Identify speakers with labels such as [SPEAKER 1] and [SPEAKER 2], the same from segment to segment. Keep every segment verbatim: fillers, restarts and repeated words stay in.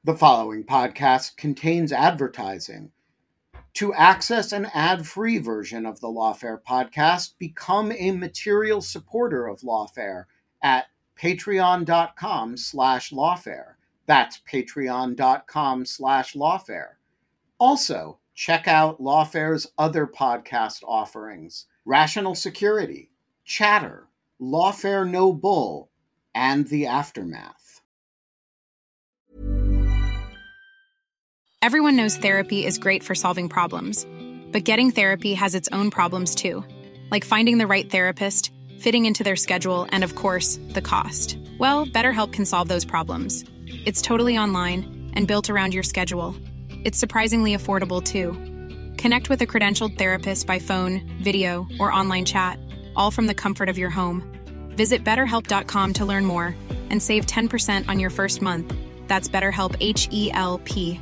[SPEAKER 1] The following podcast contains advertising. To access an ad-free version of the Lawfare podcast, become a material supporter of Lawfare at patreon.com slash lawfare. That's patreon.com slash lawfare. Also, check out Lawfare's other podcast offerings: Rational Security, Chatter, Lawfare No Bull, and The Aftermath.
[SPEAKER 2] Everyone knows therapy is great for solving problems, but getting therapy has its own problems too, like finding the right therapist, fitting into their schedule, and of course, the cost. Well, BetterHelp can solve those problems. It's totally online and built around your schedule. It's surprisingly affordable too. Connect with a credentialed therapist by phone, video, or online chat, all from the comfort of your home. Visit better help dot com to learn more and save ten percent on your first month. That's BetterHelp, H E L P.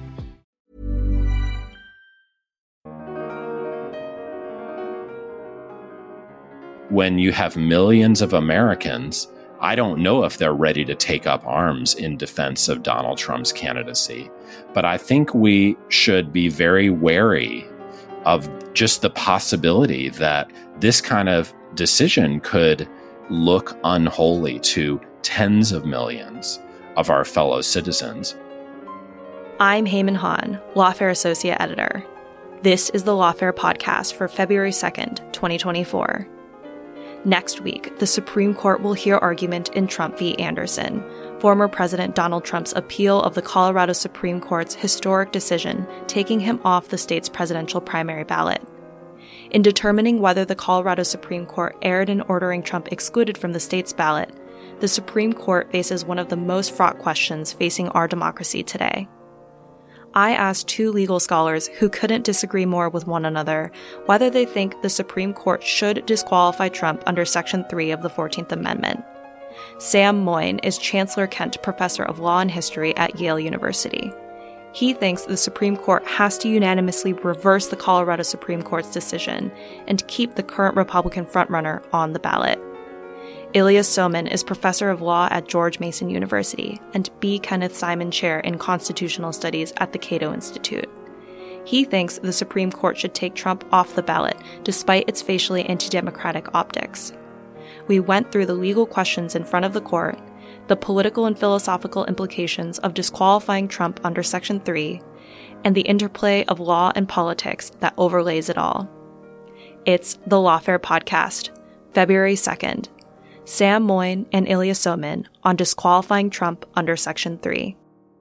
[SPEAKER 3] When you have millions of Americans, I don't know if they're ready to take up arms in defense of Donald Trump's candidacy. But I think we should be very wary of just the possibility that this kind of decision could look unholy to tens of millions of our fellow citizens.
[SPEAKER 4] I'm Heyman Han, Lawfare Associate Editor. This is the Lawfare Podcast for February second, twenty twenty-four. Next week, the Supreme Court will hear argument in Trump v. Anderson, former President Donald Trump's appeal of the Colorado Supreme Court's historic decision taking him off the state's presidential primary ballot. In determining whether the Colorado Supreme Court erred in ordering Trump excluded from the state's ballot, the Supreme Court faces one of the most fraught questions facing our democracy today. I asked two legal scholars who couldn't disagree more with one another whether they think the Supreme Court should disqualify Trump under Section three of the fourteenth Amendment. Sam Moyn is Chancellor Kent Professor of Law and History at Yale University. He thinks the Supreme Court has to unanimously reverse the Colorado Supreme Court's decision and keep the current Republican frontrunner on the ballot. Ilya Somin is Professor of Law at George Mason University and B. Kenneth Simon Chair in Constitutional Studies at the Cato Institute. He thinks the Supreme Court should take Trump off the ballot despite its facially anti-democratic optics. We went through the legal questions in front of the court, the political and philosophical implications of disqualifying Trump under Section three, and the interplay of law and politics that overlays it all. It's the Lawfare Podcast, February second. Sam Moyn and Ilya Somin on disqualifying Trump under Section three.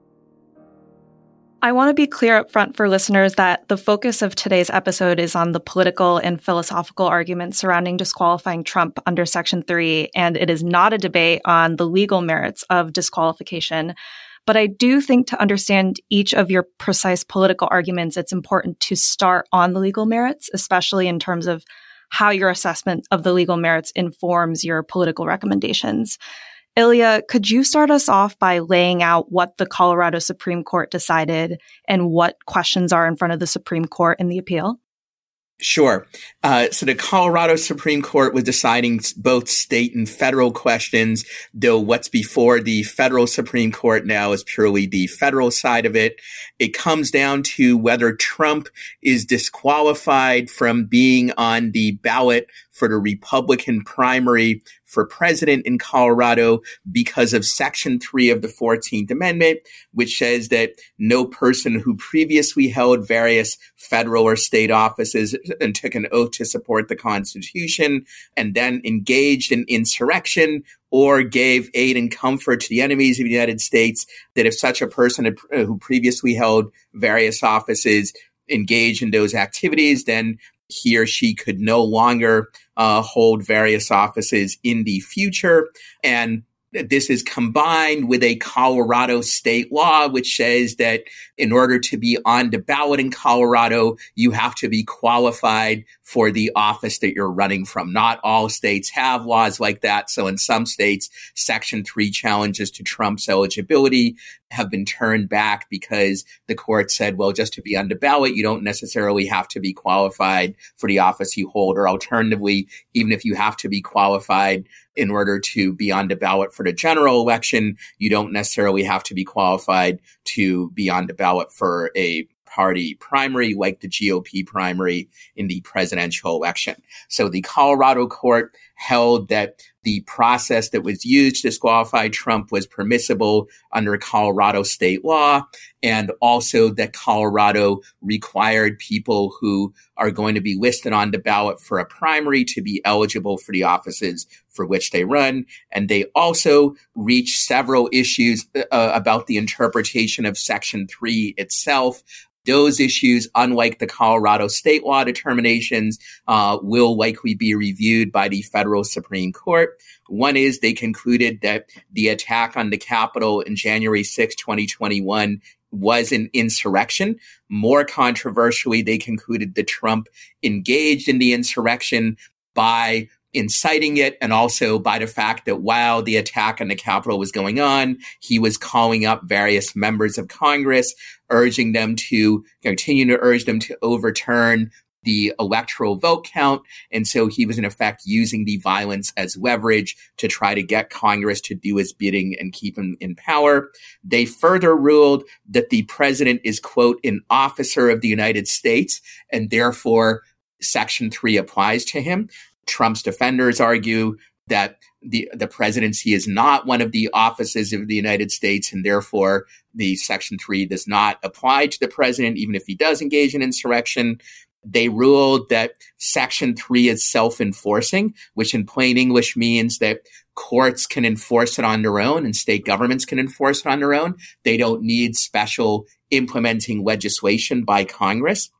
[SPEAKER 4] I want to be clear up front for listeners that the focus of today's episode is on the political and philosophical arguments surrounding disqualifying Trump under Section three, and it is not a debate on the legal merits of disqualification. But I do think to understand each of your precise political arguments, it's important to start on the legal merits, especially in terms of how your assessment of the legal merits informs your political recommendations. Ilya, could you start us off by laying out what the Colorado Supreme Court decided and what questions are in front of the Supreme Court in the appeal?
[SPEAKER 5] Sure. Uh, so the Colorado Supreme Court was deciding both state and federal questions, though what's before the federal Supreme Court now is purely the federal side of it. It comes down to whether Trump is disqualified from being on the ballot for the Republican primary for president in Colorado because of Section three of the fourteenth Amendment, which says that no person who previously held various federal or state offices and took an oath to support the Constitution and then engaged in insurrection or gave aid and comfort to the enemies of the United States, that if such a person had, uh, who previously held various offices engaged in those activities, then he or she could no longer uh, hold various offices in the future. And this is combined with a Colorado state law, which says that in order to be on the ballot in Colorado, you have to be qualified for the office that you're running from. Not all states have laws like that. So in some states, Section three challenges to Trump's eligibility have been turned back because the court said, well, just to be on the ballot, you don't necessarily have to be qualified for the office you hold. Or alternatively, even if you have to be qualified in order to be on the ballot for the general election, you don't necessarily have to be qualified to be on the ballot for a party primary like the G O P primary in the presidential election. So the Colorado court held that the process that was used to disqualify Trump was permissible under Colorado state law, and also that Colorado required people who are going to be listed on the ballot for a primary to be eligible for the offices for which they run. And they also reached several issues uh, about the interpretation of Section three itself. Those issues, unlike the Colorado state law determinations, uh, will likely be reviewed by the federal Supreme Court. One is they concluded that the attack on the Capitol in January sixth, twenty twenty-one was an insurrection. More controversially, they concluded that Trump engaged in the insurrection by inciting it, and also by the fact that while the attack on the Capitol was going on, he was calling up various members of Congress, urging them to continue to urge them to overturn the electoral vote count. And so he was in effect using the violence as leverage to try to get Congress to do his bidding and keep him in power. They further ruled that the president is, quote, an officer of the United States, and therefore Section three applies to him. Trump's defenders argue that the, the presidency is not one of the offices of the United States, and therefore the Section three does not apply to the president, even if he does engage in insurrection. They ruled that Section three is self-enforcing, which in plain English means that courts can enforce it on their own and state governments can enforce it on their own. They don't need special implementing legislation by Congress.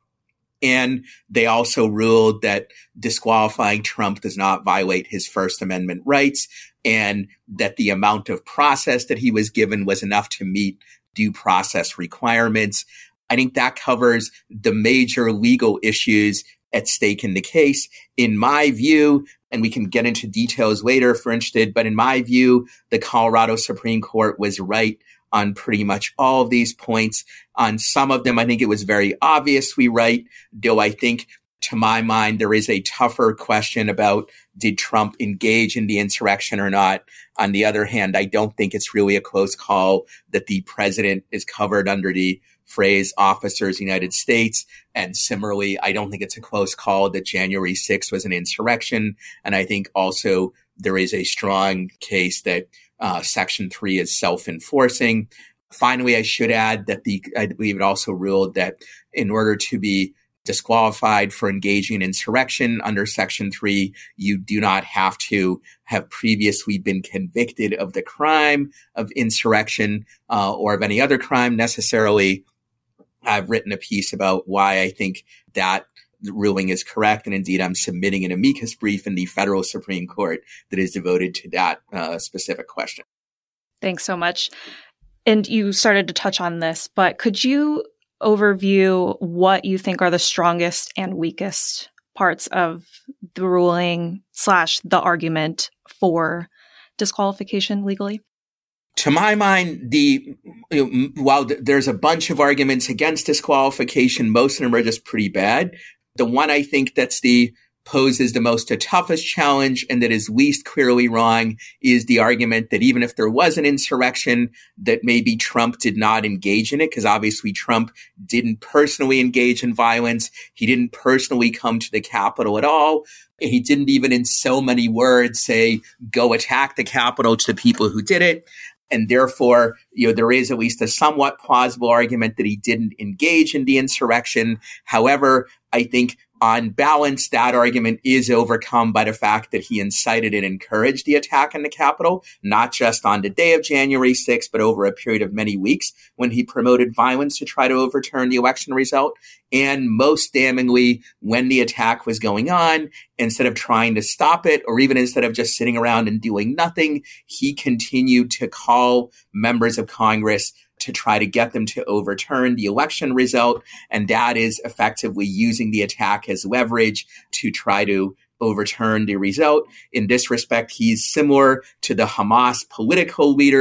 [SPEAKER 5] And they also ruled that disqualifying Trump does not violate his First Amendment rights, and that the amount of process that he was given was enough to meet due process requirements. I think that covers the major legal issues at stake in the case. In my view, and we can get into details later if we're interested, but in my view, the Colorado Supreme Court was right on pretty much all of these points. On some of them, I think it was very obviously right, though I think, to my mind, there is a tougher question about did Trump engage in the insurrection or not. On the other hand, I don't think it's really a close call that the president is covered under the phrase officers of the United States. And similarly, I don't think it's a close call that January sixth was an insurrection. And I think also there is a strong case that Uh, Section three is self-enforcing. Finally, I should add that the I believe it also ruled that in order to be disqualified for engaging in insurrection under Section three, you do not have to have previously been convicted of the crime of insurrection uh, or of any other crime necessarily. I've written a piece about why I think that the ruling is correct. And indeed, I'm submitting an amicus brief in the federal Supreme Court that is devoted to that uh, specific question.
[SPEAKER 4] Thanks so much. And you started to touch on this, but could you overview what you think are the strongest and weakest parts of the ruling slash the argument for disqualification legally?
[SPEAKER 5] To my mind, the you know, while there's a bunch of arguments against disqualification, most of them are just pretty bad. The one I think that's the poses the most the toughest challenge and that is least clearly wrong is the argument that even if there was an insurrection, that maybe Trump did not engage in it, because obviously Trump didn't personally engage in violence. He didn't personally come to the Capitol at all. He didn't even in so many words say, go attack the Capitol to the people who did it. And therefore, you know, there is at least a somewhat plausible argument that he didn't engage in the insurrection. However, I think on balance, that argument is overcome by the fact that he incited and encouraged the attack on the Capitol, not just on the day of January sixth, but over a period of many weeks when he promoted violence to try to overturn the election result. And most damningly, when the attack was going on, instead of trying to stop it, or even instead of just sitting around and doing nothing, he continued to call members of Congress to try to get them to overturn the election result. And that is effectively using the attack as leverage to try to overturn the result. In this respect, he's similar to the Hamas political leaders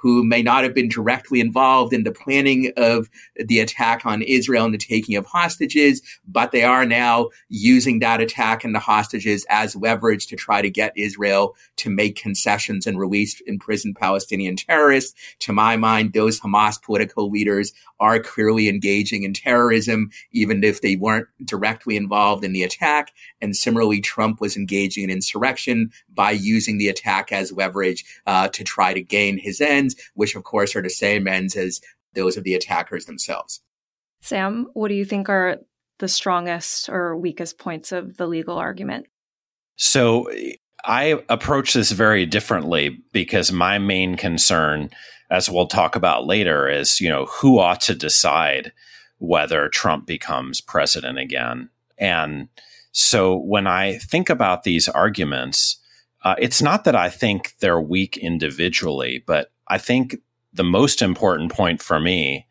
[SPEAKER 5] who may not have been directly involved in the planning of the attack on Israel and the taking of hostages, but they are now using that attack and the hostages as leverage to try to get Israel to make concessions and release imprisoned Palestinian terrorists. To my mind, those Hamas political leaders are clearly engaging in terrorism, even if they weren't directly involved in the attack. And similarly, Trump was engaging in insurrection by using the attack as leverage uh, to try to gain his ends, which of course are the same ends as those of the attackers themselves.
[SPEAKER 4] Sam, what do you think are the strongest or weakest points of the legal argument?
[SPEAKER 3] So I approach this very differently because my main concern, as we'll talk about later, is, you know, who ought to decide whether Trump becomes president again. And so when I think about these arguments, uh, it's not that I think they're weak individually, but I think the most important point for me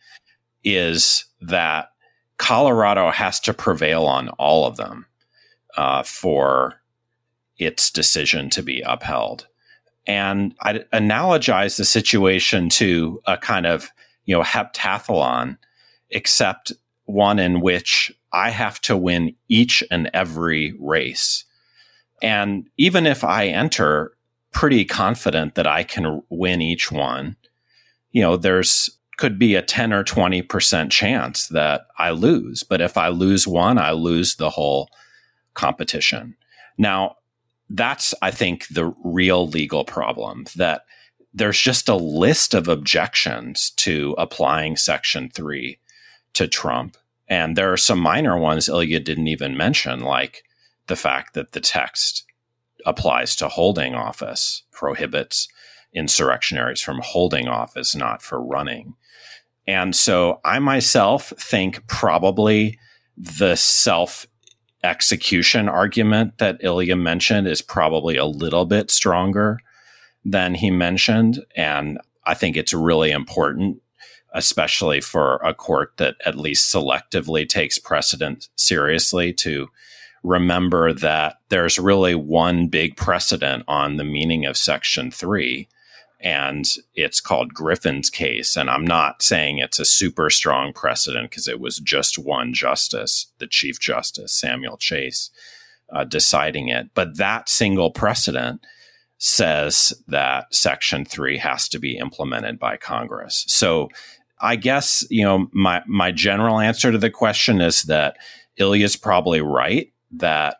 [SPEAKER 3] is that Colorado has to prevail on all of them uh, for its decision to be upheld. And I analogize the situation to a kind of, you know, heptathlon, except one in which I have to win each and every race. And even if I enter pretty confident that I can win each one, you know, there's could be a ten or twenty percent chance that I lose. But if I lose one, I lose the whole competition. Now, that's, I think, the real legal problem, that there's just a list of objections to applying Section three to Trump. And there are some minor ones Ilya didn't even mention, like the fact that the text applies to holding office, prohibits insurrectionaries from holding office, not for running. And so I myself think probably the self-execution argument that Ilya mentioned is probably a little bit stronger than he mentioned. And I think it's really important, especially for a court that at least selectively takes precedent seriously, to remember that there's really one big precedent on the meaning of Section three, and it's called Griffin's case. And I'm not saying it's a super strong precedent because it was just one justice, the Chief Justice, Samuel Chase, uh, deciding it. But that single precedent says that Section three has to be implemented by Congress. So I guess, you know, my, my general answer to the question is that Ilya's probably right, that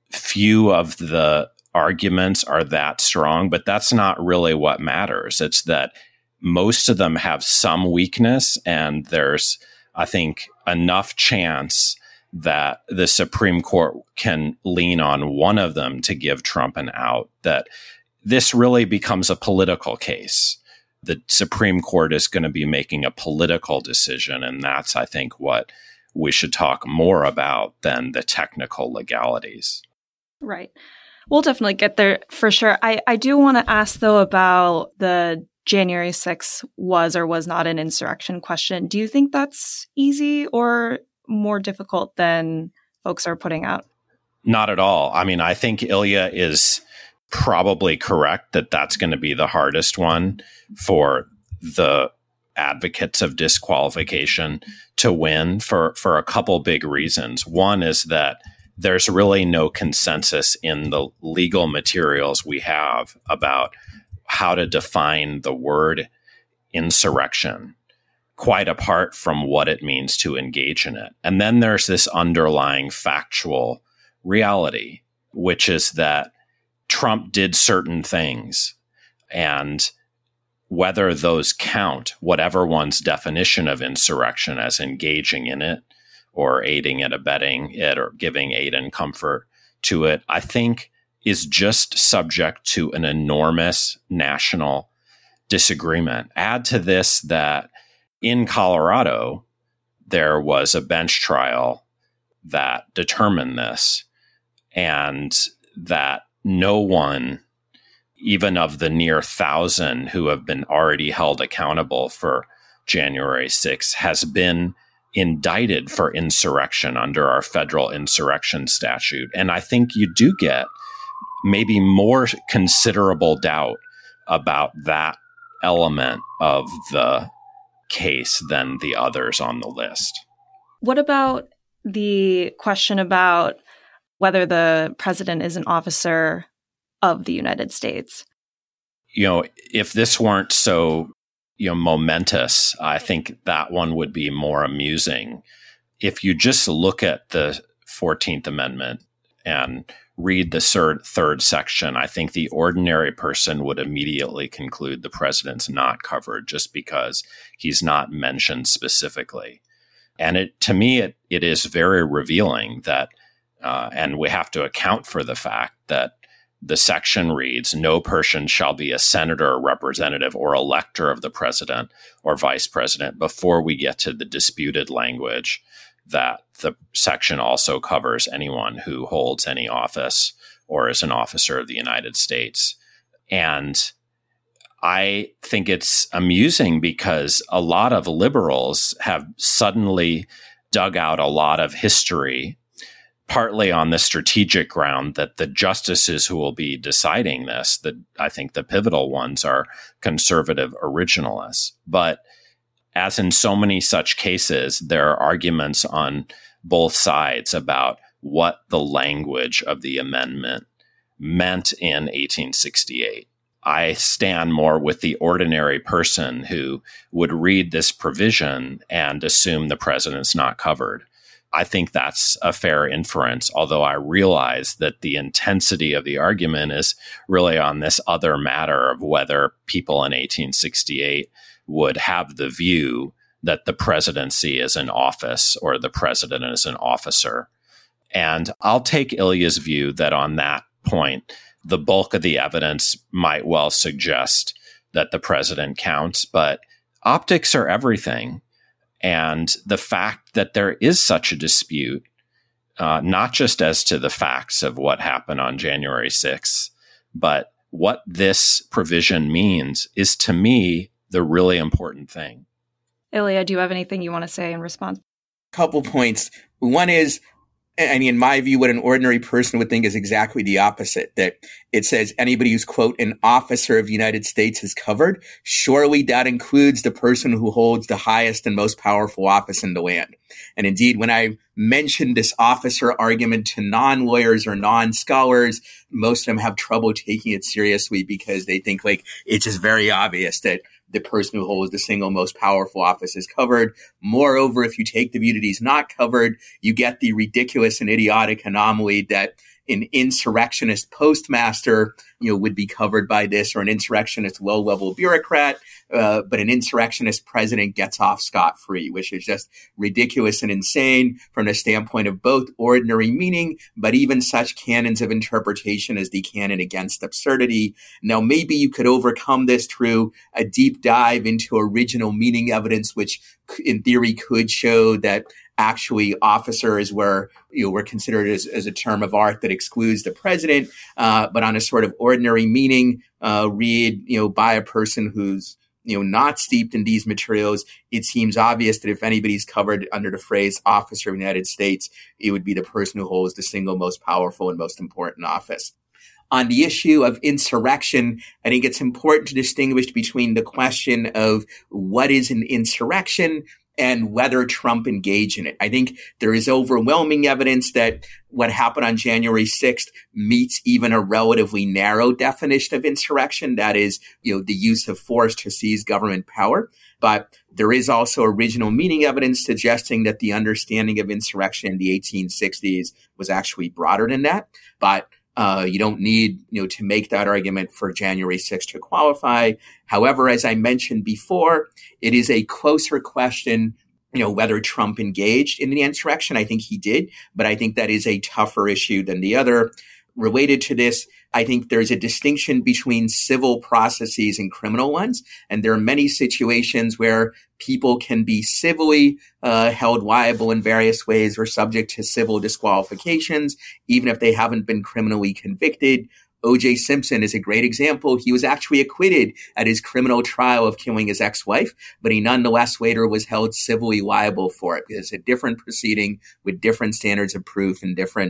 [SPEAKER 3] few of the arguments are that strong, but that's not really what matters. It's that most of them have some weakness, and there's, I think, enough chance that the Supreme Court can lean on one of them to give Trump an out, that this really becomes a political case. The Supreme Court is going to be making a political decision, and that's, I think, what we should talk more about than the technical legalities.
[SPEAKER 4] Right. We'll definitely get there for sure. I, I do want to ask, though, about the January sixth was or was not an insurrection question. Do you think that's easy or more difficult than folks are putting out?
[SPEAKER 3] Not at all. I mean, I think Ilya is probably correct that that's going to be the hardest one for the advocates of disqualification to win for, for a couple big reasons. One is that there's really no consensus in the legal materials we have about how to define the word insurrection, quite apart from what it means to engage in it. And then there's this underlying factual reality, which is that Trump did certain things, and whether those count, whatever one's definition of insurrection as engaging in it, or aiding and abetting it, or giving aid and comfort to it, I think is just subject to an enormous national disagreement. Add to this that in Colorado, there was a bench trial that determined this, and that no one, even of the near thousand who have been already held accountable for January sixth, has been indicted for insurrection under our federal insurrection statute. And I think you do get maybe more considerable doubt about that element of the case than the others on the list.
[SPEAKER 4] What about the question about whether the president is an officer of the United States?
[SPEAKER 3] You know, if this weren't so, you know, momentous, I think that one would be more amusing. If you just look at the fourteenth Amendment and read the third, third section, I think the ordinary person would immediately conclude the president's not covered just because he's not mentioned specifically. And it, to me, it, it is very revealing that, uh, and we have to account for the fact that the section reads, no person shall be a senator, representative, or elector of the president or vice president, before we get to the disputed language that the section also covers anyone who holds any office or is an officer of the United States. And I think it's amusing because a lot of liberals have suddenly dug out a lot of history, partly on the strategic ground that the justices who will be deciding this, that I think the pivotal ones, are conservative originalists. But as in so many such cases, there are arguments on both sides about what the language of the amendment meant in eighteen sixty-eight. I stand more with the ordinary person who would read this provision and assume the president's not covered. I think that's a fair inference, although I realize that the intensity of the argument is really on this other matter of whether people in eighteen sixty-eight would have the view that the presidency is an office or the president is an officer. And I'll take Ilya's view that on that point, the bulk of the evidence might well suggest that the president counts, but optics are everything. And the fact that there is such a dispute, uh, not just as to the facts of what happened on January sixth, but what this provision means, is to me the really important thing.
[SPEAKER 4] Ilya, do you have anything you want to say in response?
[SPEAKER 5] Couple points. One is, I mean, in my view, what an ordinary person would think is exactly the opposite, that it says anybody who's, quote, an officer of the United States is covered. Surely that includes the person who holds the highest and most powerful office in the land. And indeed, when I mentioned this officer argument to non-lawyers or non-scholars, most of them have trouble taking it seriously because they think, like, it's just very obvious that the person who holds the single most powerful office is covered. Moreover, if you take the view that he's not covered, you get the ridiculous and idiotic anomaly that an insurrectionist postmaster, you know, would be covered by this, or an insurrectionist low-level bureaucrat, uh, but an insurrectionist president gets off scot-free, which is just ridiculous and insane from the standpoint of both ordinary meaning, but even such canons of interpretation as the canon against absurdity. Now, maybe you could overcome this through a deep dive into original meaning evidence, which in theory could show that actually officers were, you know, were considered as, as a term of art that excludes the president, uh, but on a sort of ordinary meaning, uh, read, you know, by a person who's, you know, not steeped in these materials, it seems obvious that if anybody's covered under the phrase officer of the United States, it would be the person who holds the single most powerful and most important office. On the issue of insurrection, I think it's important to distinguish between the question of what is an insurrection and whether Trump engaged in it. I think there is overwhelming evidence that what happened on January sixth meets even a relatively narrow definition of insurrection. That is, you know, the use of force to seize government power. But there is also original meaning evidence suggesting that the understanding of insurrection in the eighteen sixties was actually broader than that. But Uh, you don't need, you know, to make that argument for January sixth to qualify. However, as I mentioned before, it is a closer question, you know, whether Trump engaged in the insurrection. I think he did, but I think that is a tougher issue than the other. Related to this, I think there's a distinction between civil processes and criminal ones. And there are many situations where people can be civilly uh, held liable in various ways or subject to civil disqualifications, even if they haven't been criminally convicted. O J Simpson is a great example. He was actually acquitted at his criminal trial of killing his ex-wife, but he nonetheless later was held civilly liable for it. It's a different proceeding with different standards of proof and different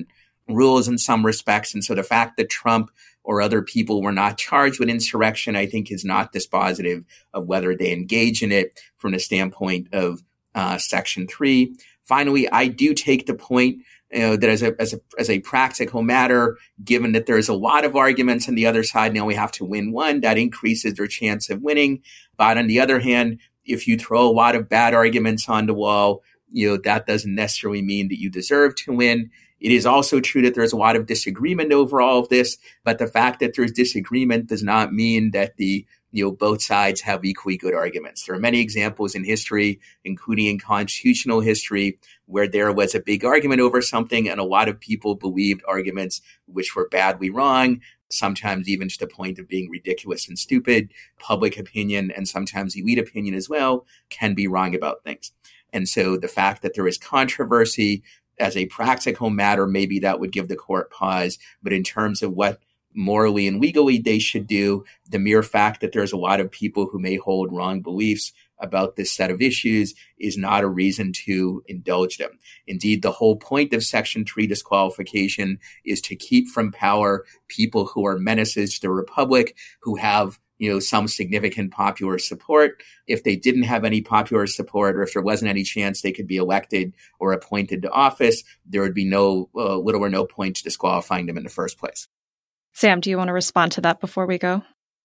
[SPEAKER 5] rules in some respects. And so the fact that Trump or other people were not charged with insurrection, I think, is not dispositive of whether they engage in it from the standpoint of uh, Section three. Finally, I do take the point you know, that as a, as a as a practical matter, given that there's a lot of arguments on the other side, now we have to win one, that increases their chance of winning. But on the other hand, if you throw a lot of bad arguments on the wall, you know, that doesn't necessarily mean that you deserve to win. It is also true that there's a lot of disagreement over all of this, but the fact that there's disagreement does not mean that the you know both sides have equally good arguments. There are many examples in history, including in constitutional history, where there was a big argument over something and a lot of people believed arguments which were badly wrong, sometimes even to the point of being ridiculous and stupid. Public opinion and sometimes elite opinion as well can be wrong about things. And so the fact that there is controversy as a practical matter, maybe that would give the court pause. But in terms of what morally and legally they should do, the mere fact that there's a lot of people who may hold wrong beliefs about this set of issues is not a reason to indulge them. Indeed, the whole point of Section three disqualification is to keep from power people who are menaces to the republic, who have you know, some significant popular support. If they didn't have any popular support, or if there wasn't any chance they could be elected or appointed to office, there would be no uh, little or no point to disqualifying them in the first place.
[SPEAKER 4] Sam, do you want to respond to that before we go?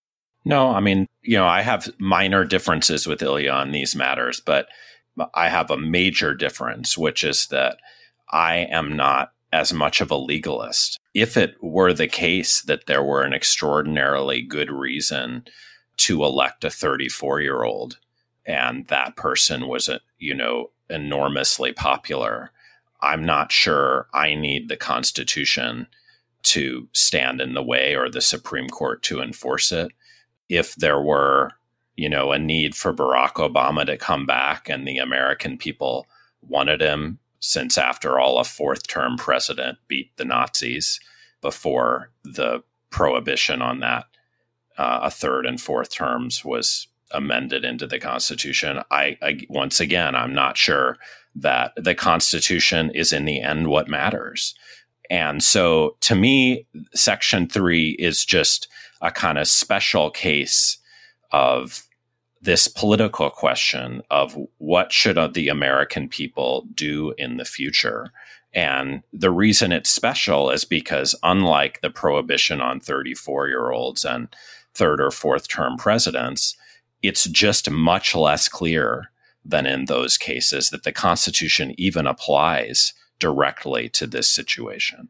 [SPEAKER 3] No, I mean, you know, I have minor differences with Ilya on these matters, but I have a major difference, which is that I am not as much of a legalist. If it were the case that there were an extraordinarily good reason to elect a thirty-four-year-old and that person was, a, you know, enormously popular, I'm not sure I need the Constitution to stand in the way or the Supreme Court to enforce it. If there were, you know, a need for Barack Obama to come back and the American people wanted him, since after all, a fourth-term president beat the Nazis before the prohibition on that, uh, a third and fourth terms was amended into the Constitution. I, I once again, I'm not sure that the Constitution is in the end what matters. And so to me, Section three is just a kind of special case of this political question of what should the American people do in the future. And the reason it's special is because unlike the prohibition on thirty-four-year-olds and third or fourth term presidents, it's just much less clear than in those cases that the Constitution even applies directly to this situation.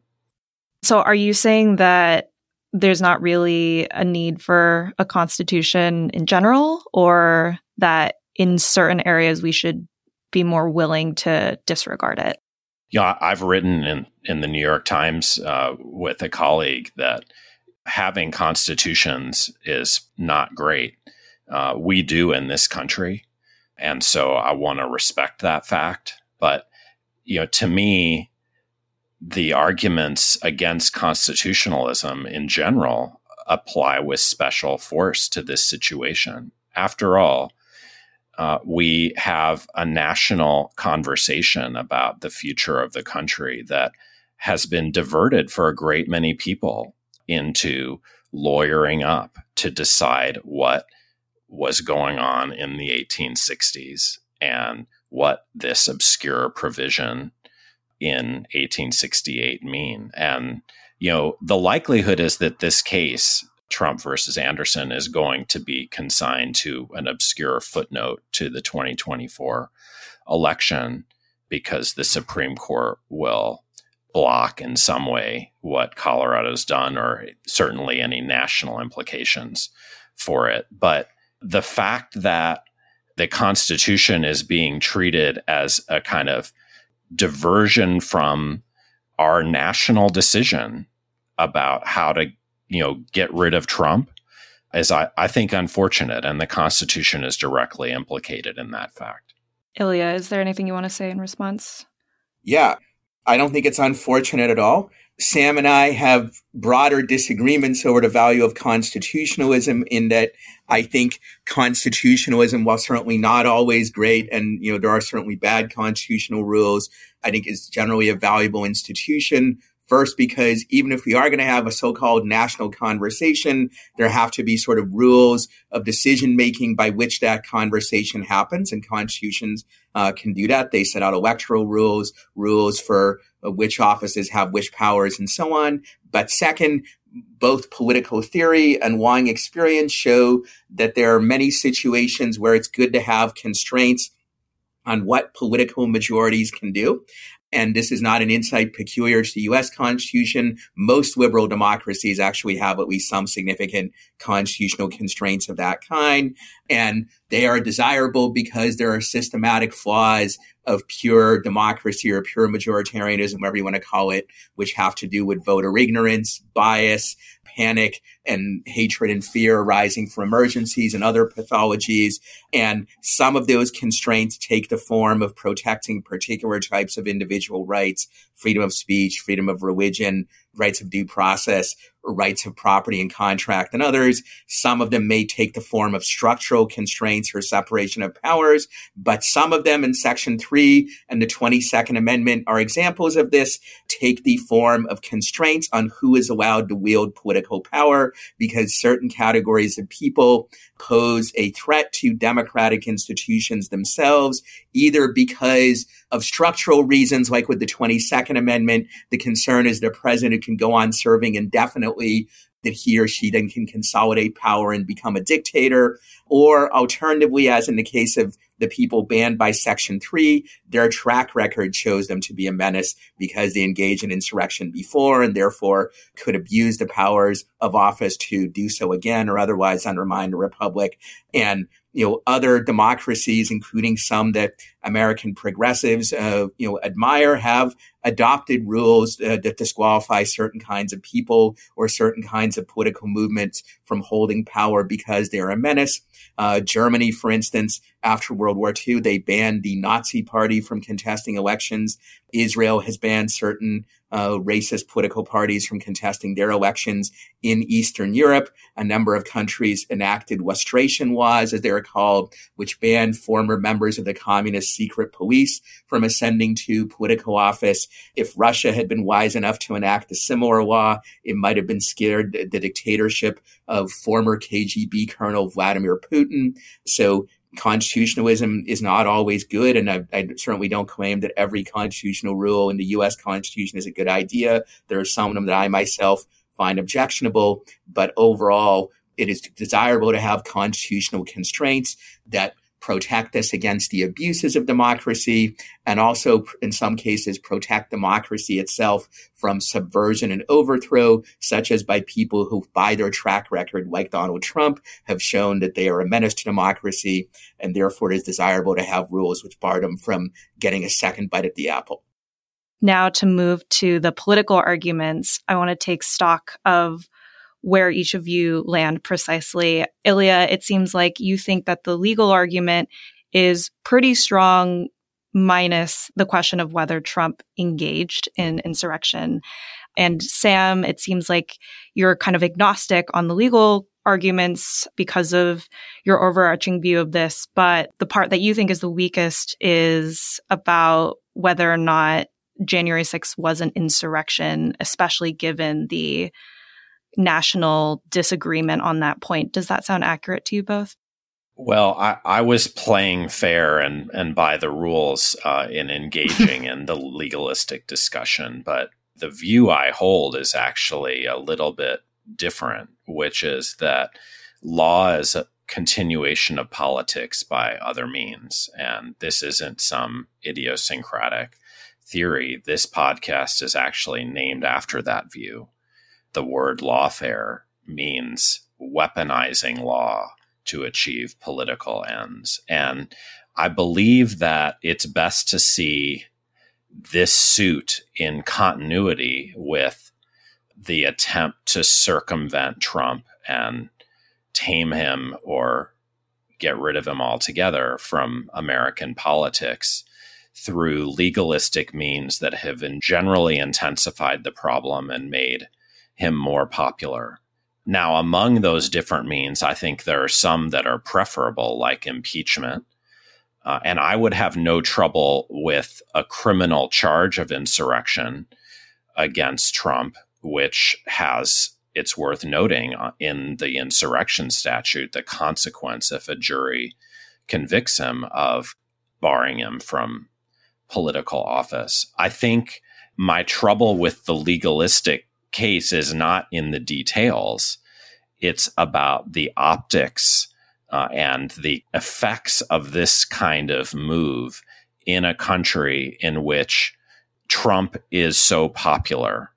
[SPEAKER 4] So are you saying that there's not really a need for a constitution in general, or that in certain areas we should be more willing to disregard it?
[SPEAKER 3] Yeah, I've written in, in the New York Times uh, with a colleague that having constitutions is not great. Uh, we do in this country. And so I want to respect that fact. But, you know, to me, the arguments against constitutionalism in general apply with special force to this situation. After all, uh, we have a national conversation about the future of the country that has been diverted for a great many people into lawyering up to decide what was going on in the eighteen sixties and what this obscure provision in eighteen sixty-eight mean. And, you know, the likelihood is that this case, Trump versus Anderson, is going to be consigned to an obscure footnote to the twenty twenty-four election because the Supreme Court will block in some way what Colorado's done, or certainly any national implications for it. But the fact that the Constitution is being treated as a kind of diversion from our national decision about how to, you know, get rid of Trump is, I, I think, unfortunate. And the Constitution is directly implicated in that fact.
[SPEAKER 4] Ilya, is there anything you want to say in response?
[SPEAKER 5] Yeah, I don't think it's unfortunate at all. Sam and I have broader disagreements over the value of constitutionalism, in that I think constitutionalism, while certainly not always great, and, you know, there are certainly bad constitutional rules, I think is generally a valuable institution First, because even if we are going to have a so-called national conversation, there have to be sort of rules of decision-making by which that conversation happens, and constitutions uh, can do that. They set out electoral rules, rules for uh, which offices have which powers, and so on. But second, both political theory and long experience show that there are many situations where it's good to have constraints on what political majorities can do. And this is not an insight peculiar to the U S Constitution. Most liberal democracies actually have at least some significant constitutional constraints of that kind. And they are desirable because there are systematic flaws of pure democracy or pure majoritarianism, whatever you want to call it, which have to do with voter ignorance, bias, panic, and hatred and fear arising from emergencies and other pathologies. And some of those constraints take the form of protecting particular types of individual rights, freedom of speech, freedom of religion, rights of due process, rights of property and contract, and others. Some of them may take the form of structural constraints or separation of powers, but some of them in Section three and the twenty-second Amendment are examples of this, take the form of constraints on who is allowed to wield political power, because certain categories of people pose a threat to democratic institutions themselves, either because of structural reasons, like with the twenty-second Amendment, the concern is the president can go on serving indefinitely, that he or she then can consolidate power and become a dictator. Or alternatively, as in the case of the people banned by Section three, their track record shows them to be a menace because they engaged in insurrection before and therefore could abuse the powers of office to do so again or otherwise undermine the republic. And you know, other democracies, including some that American progressives, uh, you know, admire, have adopted rules uh, that disqualify certain kinds of people or certain kinds of political movements from holding power because they are a menace. Uh, Germany, for instance, after World War Two, they banned the Nazi Party from contesting elections. Israel has banned certain uh, racist political parties from contesting their elections. In Eastern Europe, a number of countries enacted lustration laws, as they are called, which banned former members of the communist secret police from ascending to political office. If Russia had been wise enough to enact a similar law, it might have been scared the dictatorship of former K G B Colonel Vladimir Putin. So constitutionalism is not always good, and I, I certainly don't claim that every constitutional rule in the U S Constitution is a good idea. There are some of them that I myself find objectionable, but overall, it is desirable to have constitutional constraints that protect us against the abuses of democracy, and also, in some cases, protect democracy itself from subversion and overthrow, such as by people who, by their track record, like Donald Trump, have shown that they are a menace to democracy, and therefore it is desirable to have rules which bar them from getting a second bite at the apple.
[SPEAKER 4] Now, to move to the political arguments, I want to take stock of where each of you land precisely. Ilya, it seems like you think that the legal argument is pretty strong, minus the question of whether Trump engaged in insurrection. And Sam, it seems like you're kind of agnostic on the legal arguments because of your overarching view of this. But the part that you think is the weakest is about whether or not January sixth was an insurrection, especially given the national disagreement on that point. Does that sound accurate to you both?
[SPEAKER 3] Well, I, I was playing fair and, and by the rules uh, in engaging in the legalistic discussion, but the view I hold is actually a little bit different, which is that law is a continuation of politics by other means. And this isn't some idiosyncratic theory. This podcast is actually named after that view. The word lawfare means weaponizing law to achieve political ends. And I believe that it's best to see this suit in continuity with the attempt to circumvent Trump and tame him or get rid of him altogether from American politics through legalistic means that have generally intensified the problem and made him more popular. Now, among those different means, I think there are some that are preferable, like impeachment. Uh, and I would have no trouble with a criminal charge of insurrection against Trump, which has, it's worth noting, in the insurrection statute, the consequence if a jury convicts him of barring him from political office. I think my trouble with the legalistic case is not in the details. It's about the optics uh, and the effects of this kind of move in a country in which Trump is so popular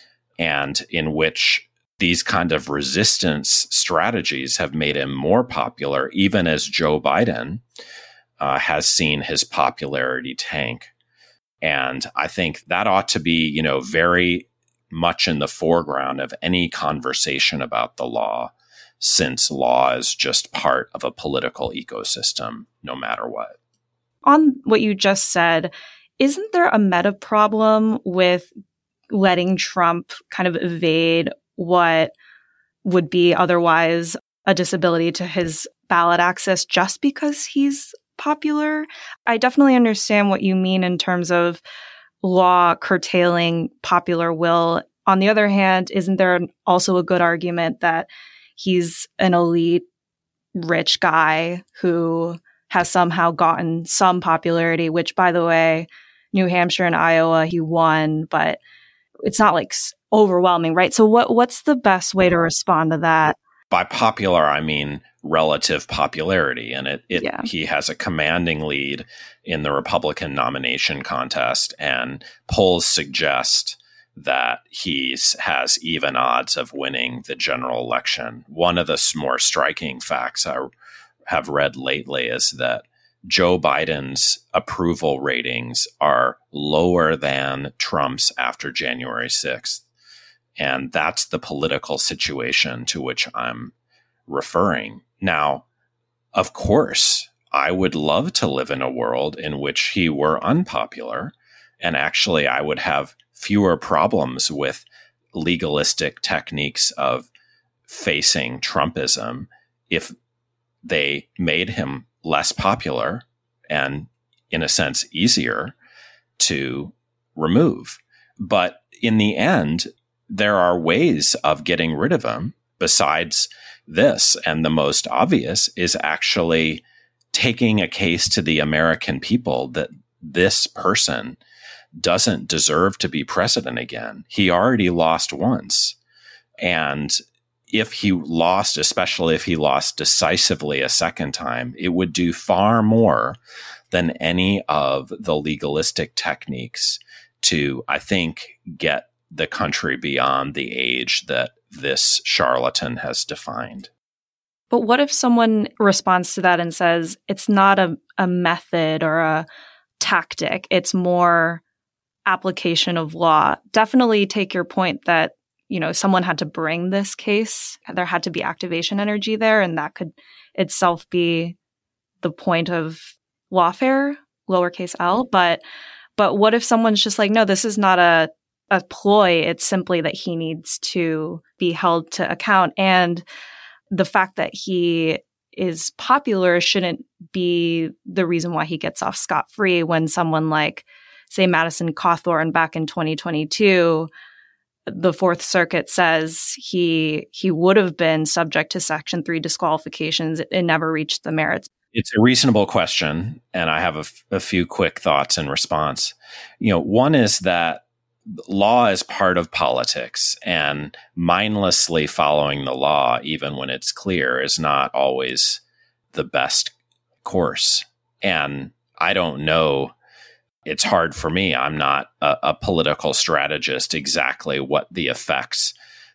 [SPEAKER 3] and in which these kind of resistance strategies have made him more popular, even as Joe Biden uh, has seen his popularity tank. And I think that ought to be, you know, very much in the foreground of any conversation about the law, since law is just part of a political ecosystem, no matter what.
[SPEAKER 4] On what you just said, isn't there a meta problem with letting Trump kind of evade what would be otherwise a disability to his ballot access just because he's popular? I definitely understand what you mean in terms of law curtailing popular will. On the other hand, isn't there also a good argument that he's an elite, rich guy who has somehow gotten some popularity, which, by the way, New Hampshire and Iowa, he won, but it's not like overwhelming, right? So what what's the best way to respond to that?
[SPEAKER 3] By popular, I mean relative popularity. And it, it yeah. he has a commanding lead in the Republican nomination contest, and polls suggest that he has even odds of winning the general election. One of the more striking facts I have read lately is that Joe Biden's approval ratings are lower than Trump's after January sixth. And that's the political situation to which I'm referring. Now, of course, I would love to live in a world in which he were unpopular, and actually I would have fewer problems with legalistic techniques of facing Trumpism if they made him less popular and, in a sense, easier to remove. But in the end, there are ways of getting rid of him besides this. And the most obvious is actually taking a case to the American people that this person doesn't deserve to be president again. He already lost once. And if he lost, especially if he lost decisively a second time, it would do far more than any of the legalistic techniques to, I think, get the country beyond the age that this charlatan has defined.
[SPEAKER 4] But what if someone responds to that and says, it's not a, a method or a tactic, it's more application of law? Definitely take your point that, you know, someone had to bring this case. There had to be activation energy there, and that could itself be the point of lawfare, lowercase l. But but what if someone's just like, no, this is not a, a ploy. It's simply that he needs to be held to account. And the fact that he is popular shouldn't be the reason why he gets off scot-free when someone like, say, Madison Cawthorn back in twenty twenty-two, the Fourth Circuit says he he would have been subject to Section three disqualifications. It, it never reached the merits.
[SPEAKER 3] It's a reasonable question, and I have a, f- a few quick thoughts in response. You know, one is that law is part of politics, and mindlessly following the law, even when it's clear, is not always the best course. And I don't know. It's hard for me. I'm not a, a political strategist exactly what the effects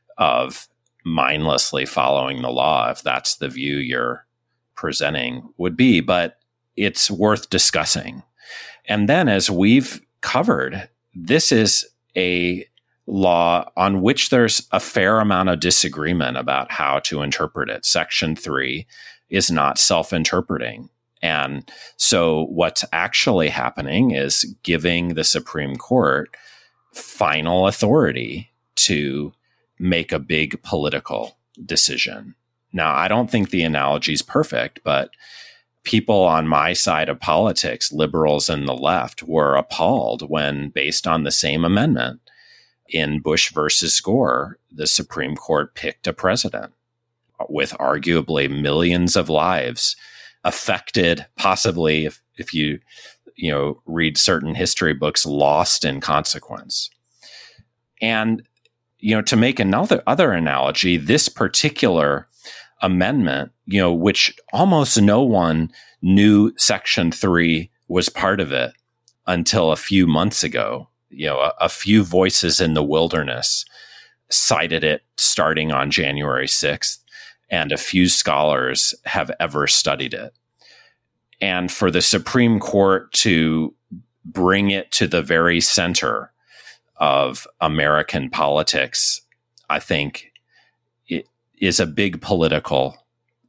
[SPEAKER 3] of mindlessly following the law, if that's the view you're presenting, would be, but it's worth discussing. And then, as we've covered, this is a law on which there's a fair amount of disagreement about how to interpret it. Section three is not self-interpreting. And so what's actually happening is giving the Supreme Court final authority to make a big political decision. Now, I don't think the analogy is perfect, but people on my side of politics, liberals and the left, were appalled when, based on the same amendment, In Bush versus Gore, the Supreme Court picked a president with arguably millions of lives affected, possibly, if, if you, you know, read certain history books, lost in consequence. And, you know, to make another other analogy, this particular amendment, you know, which almost no one knew Section three was part of it until a few months ago. You know, a, a few voices in the wilderness cited it starting on January sixth, and a few scholars have ever studied it. And for the Supreme Court to bring it to the very center of American politics, I think it is a big political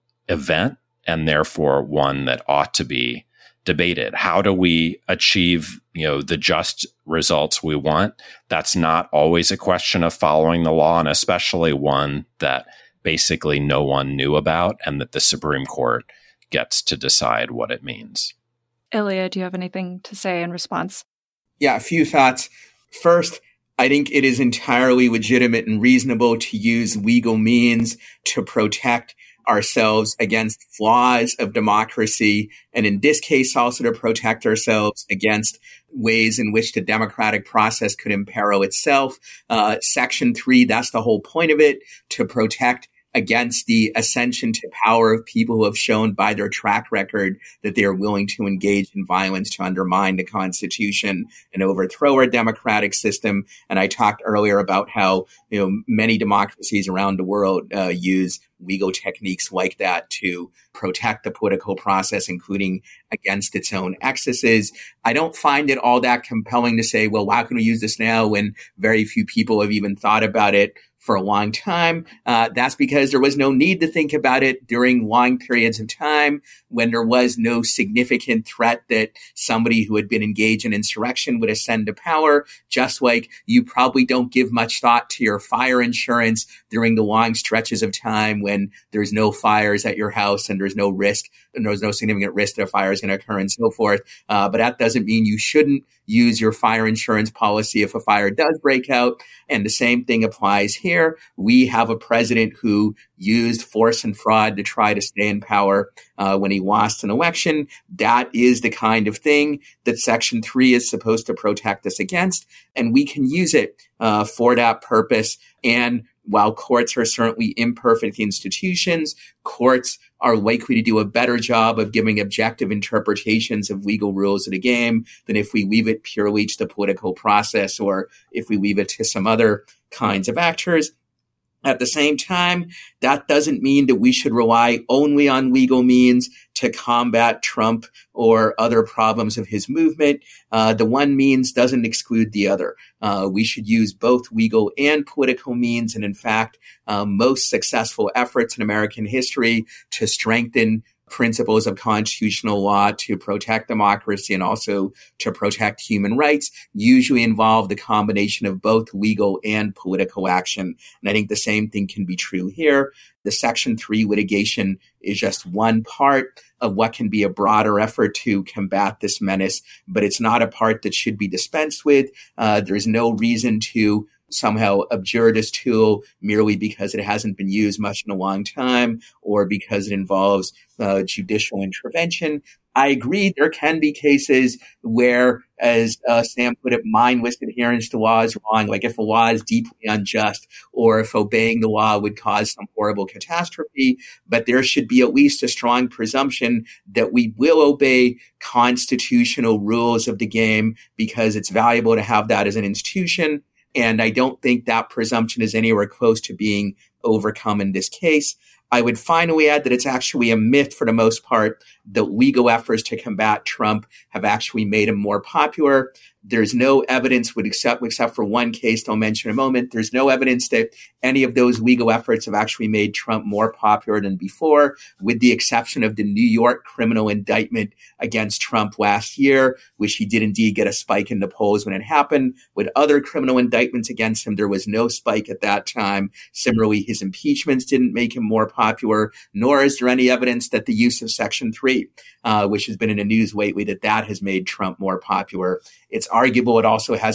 [SPEAKER 3] event, and therefore one that ought to be debated. How do we achieve, you know, the just results we want? That's not always a question of following the law, and especially one that basically no one knew about, and that the Supreme Court gets to decide what it means.
[SPEAKER 4] Ilya, do you have anything to say in response?
[SPEAKER 5] Yeah, a few thoughts. First, I think it is entirely legitimate and reasonable to use legal means to protect ourselves against flaws of democracy, and in this case also to protect ourselves against ways in which the democratic process could imperil itself. Uh, Section three, that's the whole point of it, to protect against the ascension to power of people who have shown by their track record that they are willing to engage in violence to undermine the Constitution and overthrow our democratic system. And I talked earlier about how, you know, many democracies around the world uh, use legal techniques like that to protect the political process, including against its own excesses. I don't find it all that compelling to say, well, why can we use this now when very few people have even thought about it for a long time? Uh, that's because there was no need to think about it during long periods of time when there was no significant threat that somebody who had been engaged in insurrection would ascend to power, just like you probably don't give much thought to your fire insurance during the long stretches of time when there's no fires at your house and there's no risk, and there's no significant risk that a fire is going to occur and so forth. Uh, but that doesn't mean you shouldn't use your fire insurance policy if a fire does break out. And the same thing applies here. We have a president who used force and fraud to try to stay in power uh, when he lost an election. That is the kind of thing that Section three is supposed to protect us against. And we can use it uh, for that purpose. And while courts are certainly imperfect institutions, courts are likely to do a better job of giving objective interpretations of legal rules of the game than if we leave it purely to the political process or if we leave it to some other kinds of actors. At the same time, that doesn't mean that we should rely only on legal means to combat Trump or other problems of his movement. Uh, the one means doesn't exclude the other. Uh, we should use both legal and political means. And in fact, uh, most successful efforts in American history to strengthen principles of constitutional law to protect democracy and also to protect human rights usually involve the combination of both legal and political action. And I think the same thing can be true here. The Section three litigation is just one part of what can be a broader effort to combat this menace, but it's not a part that should be dispensed with. Uh, there's no reason to somehow abjure this tool merely because it hasn't been used much in a long time or because it involves uh, judicial intervention. I agree there can be cases where, as uh, Sam put it, mindless adherence to law is wrong, like if a law is deeply unjust or if obeying the law would cause some horrible catastrophe. But there should be at least a strong presumption that we will obey constitutional rules of the game because it's valuable to have that as an institution. And I don't think that presumption is anywhere close to being overcome in this case. I would finally add that it's actually a myth for the most part that legal efforts to combat Trump have actually made him more popular. There's no evidence, would except, except for one case I'll mention in a moment, there's no evidence that any of those legal efforts have actually made Trump more popular than before, with the exception of the New York criminal indictment against Trump last year, which he did indeed get a spike in the polls when it happened. With other criminal indictments against him, there was no spike at that time. Similarly, his impeachments didn't make him more popular, nor is there any evidence that the use of Section three, uh, which has been in the news lately, that that has made Trump more popular. It's arguable it also hasn't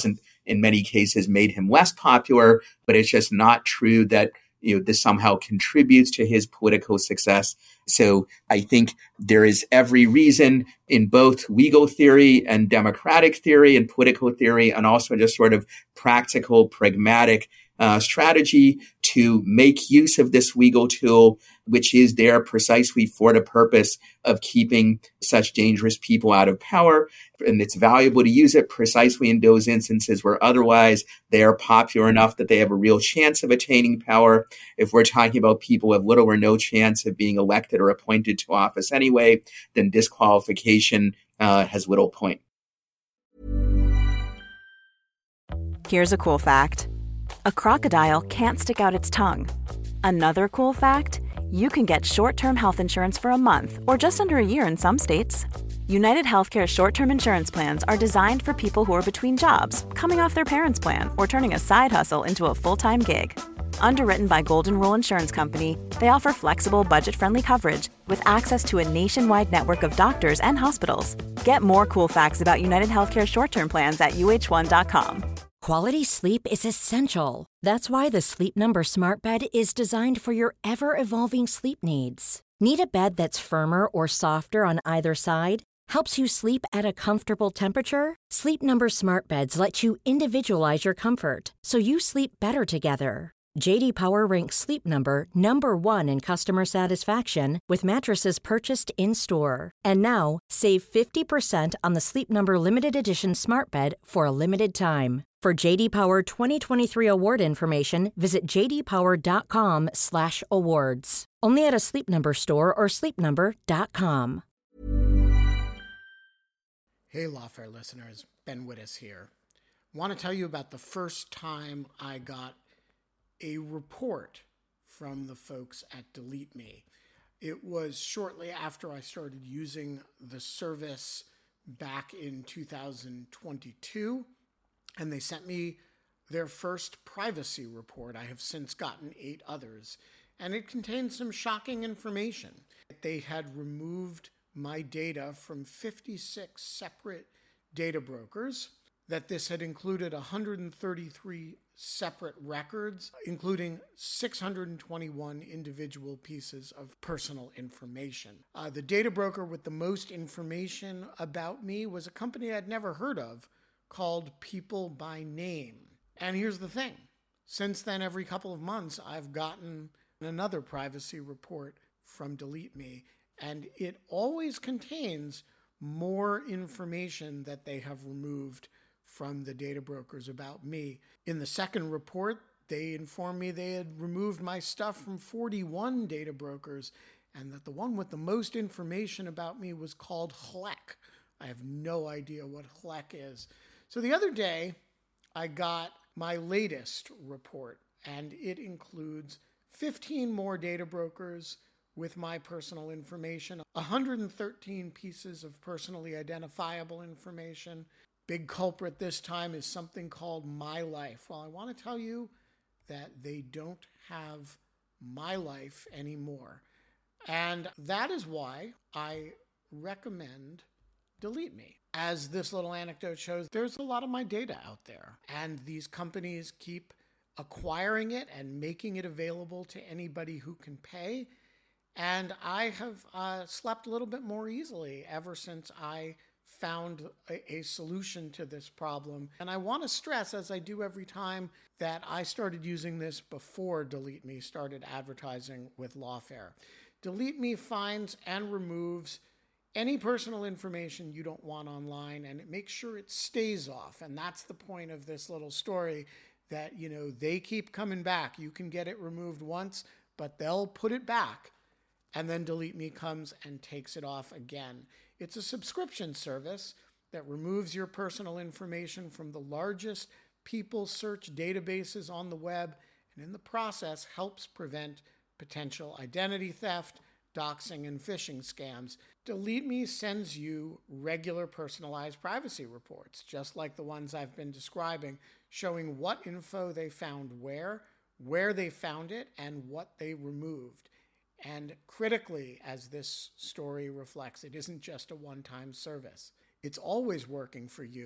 [SPEAKER 5] in many cases made him less popular, but it's just not true that you know, this somehow contributes to his political success. So I think there is every reason in both legal theory and democratic theory and political theory, and also just sort of practical, pragmatic uh, strategy to make use of this legal tool, which is there precisely for the purpose of keeping such dangerous people out of power. And it's valuable to use it precisely in those instances where otherwise they are popular enough that they have a real chance of attaining power. If we're talking about people who have little or no chance of being elected or appointed to office anyway, then disqualification uh, has little point.
[SPEAKER 6] Here's a cool fact. A crocodile can't stick out its tongue. Another cool fact, you can get short-term health insurance for a month or just under a year in some states. United Healthcare short-term insurance plans are designed for people who are between jobs, coming off their parents' plan, or turning a side hustle into a full-time gig. Underwritten by Golden Rule Insurance Company, they offer flexible, budget-friendly coverage with access to a nationwide network of doctors and hospitals. Get more cool facts about United Healthcare short-term plans at U H one dot com.
[SPEAKER 7] Quality sleep is essential. That's why the Sleep Number Smart Bed is designed for your ever-evolving sleep needs. Need a bed that's firmer or softer on either side? Helps you sleep at a comfortable temperature? Sleep Number Smart Beds let you individualize your comfort, so you sleep better together. J D Power ranks Sleep Number number one in customer satisfaction with mattresses purchased in-store. And now, save fifty percent on the Sleep Number Limited Edition Smart Bed for a limited time. For J D Power twenty twenty-three award information, visit j d power dot com slash awards. Only at a Sleep Number store or sleep number dot com.
[SPEAKER 1] Hey, Lawfare listeners, Ben Wittes here. Want to tell you about the first time I got a report from the folks at Delete Me. It was shortly after I started using the service back in two thousand twenty-two, and they sent me their first privacy report. I have since gotten eight others, and it contained some shocking information. They had removed my data from fifty-six separate data brokers, that this had included one hundred thirty-three separate records, including six hundred twenty-one individual pieces of personal information. Uh, the data broker with the most information about me was a company I'd never heard of called People by Name. And here's the thing. Since then, every couple of months, I've gotten another privacy report from Delete Me, and it always contains more information that they have removed from the data brokers about me. In the second report, they informed me they had removed my stuff from forty-one data brokers, and that the one with the most information about me was called H L E C. I have no idea what H L E C is. So the other day, I got my latest report, and it includes fifteen more data brokers with my personal information, one hundred thirteen pieces of personally identifiable information. Big culprit this time is something called My Life. Well, I want to tell you that they don't have My Life anymore. And that is why I recommend Delete Me. As this little anecdote shows, there's a lot of my data out there, and these companies keep acquiring it and making it available to anybody who can pay. And I have uh, slept a little bit more easily ever since I found a, a solution to this problem. And I want to stress, as I do every time, that I started using this before Delete Me started advertising with Lawfare. Delete Me finds and removes any personal information you don't want online, and it makes sure it stays off. And that's the point of this little story, that, you know, they keep coming back. You can get it removed once, but they'll put it back. And then Delete Me comes and takes it off again. It's a subscription service that removes your personal information from the largest people search databases on the web, and in the process helps prevent potential identity theft, doxing, and phishing scams. Delete Me sends you regular personalized privacy reports, just like the ones I've been describing, showing what info they found where, where they found it, and what they removed. And critically, as this story reflects, it isn't just a one-time service. It's always working for you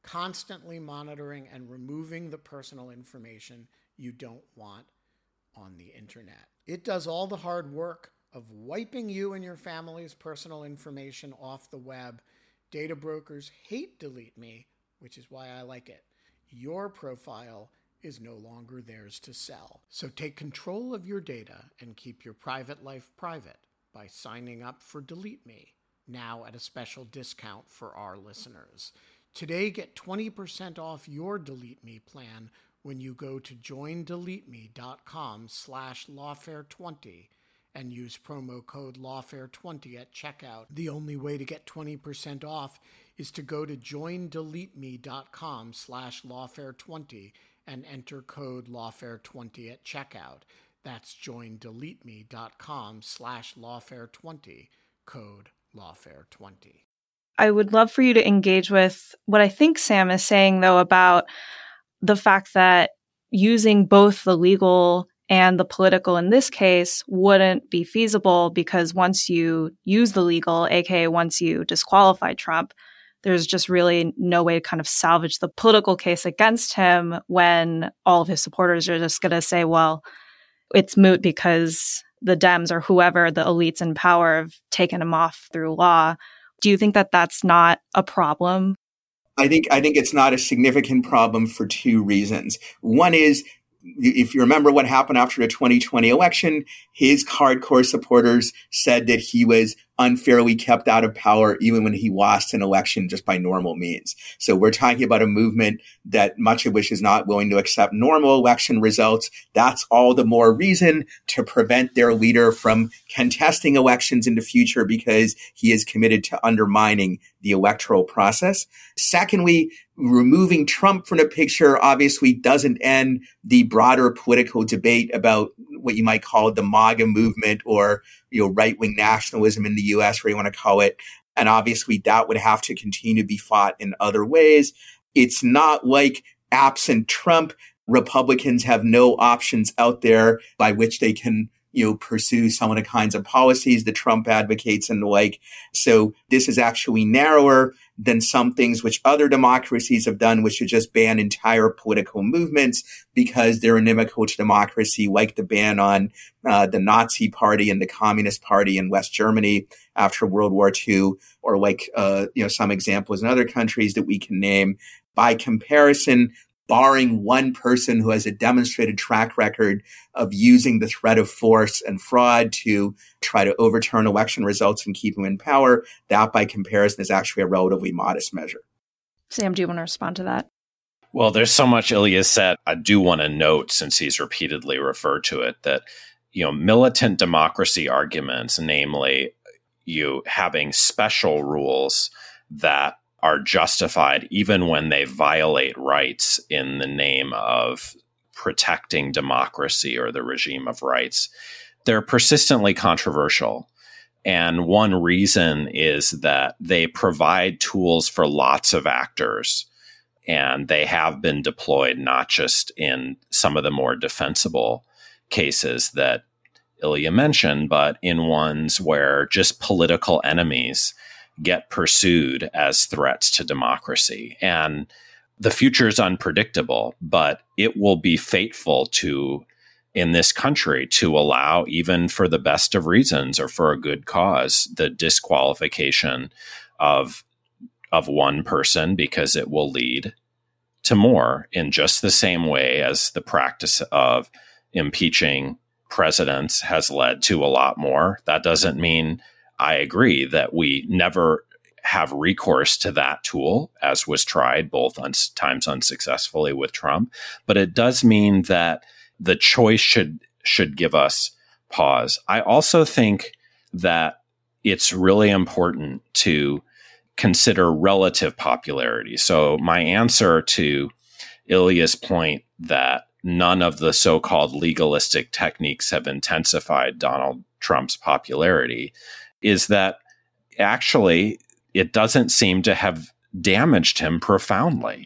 [SPEAKER 1] constantly monitoring and removing the personal information you don't want on the internet. It does all the hard work of wiping you and your family's personal information off the web. Data brokers hate Delete Me, which is why I like it. Your profile is no longer theirs to sell. So take control of your data and keep your private life private by signing up for Delete Me, now at a special discount for our listeners. Today, get twenty percent off your Delete Me plan when you go to joindeleteme.com slash lawfare20 and use promo code lawfare twenty at checkout. The only way to get twenty percent off is to go to joindeleteme.com slash lawfare20 and enter code lawfare twenty at checkout. That's joindeleteme.com slash lawfare20, code lawfare twenty.
[SPEAKER 4] I would love for you to engage with what I think Sam is saying, though, about the fact that using both the legal and the political in this case wouldn't be feasible, because once you use the legal, aka once you disqualify Trump, there's just really no way to kind of salvage the political case against him when all of his supporters are just going to say, well, it's moot because the Dems or whoever, the elites in power, have taken him off through law. Do you think that that's not a problem?
[SPEAKER 5] I think I think it's not a significant problem for two reasons. One is, if you remember what happened after the twenty twenty election, his hardcore supporters said that he was unfairly kept out of power even when he lost an election just by normal means. So we're talking about a movement that much of which is not willing to accept normal election results. That's all the more reason to prevent their leader from contesting elections in the future, because he is committed to undermining the electoral process. Secondly, removing Trump from the picture obviously doesn't end the broader political debate about what you might call the MAGA movement, or, you know, right-wing nationalism in the U S, where you want to call it. And obviously that would have to continue to be fought in other ways. It's not like, absent Trump, Republicans have no options out there by which they can, you know, pursue some of the kinds of policies that Trump advocates and the like. So this is actually narrower than some things which other democracies have done, which would just ban entire political movements because they're inimical to democracy, like the ban on uh, the Nazi Party and the Communist Party in West Germany after World War Two, or like, uh, you know, some examples in other countries that we can name. By comparison, barring one person who has a demonstrated track record of using the threat of force and fraud to try to overturn election results and keep him in power, that by comparison is actually a relatively modest measure.
[SPEAKER 4] Sam, do you want to respond to that?
[SPEAKER 3] Well, there's so much Ilya said. I do want to note, since he's repeatedly referred to it, that, you know, militant democracy arguments, namely you having special rules that are justified even when they violate rights in the name of protecting democracy or the regime of rights, they're persistently controversial. And one reason is that they provide tools for lots of actors, and they have been deployed not just in some of the more defensible cases that Ilya mentioned, but in ones where just political enemies get pursued as threats to democracy. And the future is unpredictable, but it will be fateful to, in this country, to allow, even for the best of reasons or for a good cause, the disqualification of, of one person, because it will lead to more, in just the same way as the practice of impeaching presidents has led to a lot more. That doesn't mean I agree that we never have recourse to that tool, as was tried both un- times unsuccessfully with Trump. But it does mean that the choice should should give us pause. I also think that it's really important to consider relative popularity. So my answer to Ilya's point that none of the so-called legalistic techniques have intensified Donald Trump's popularity is that actually it doesn't seem to have damaged him profoundly.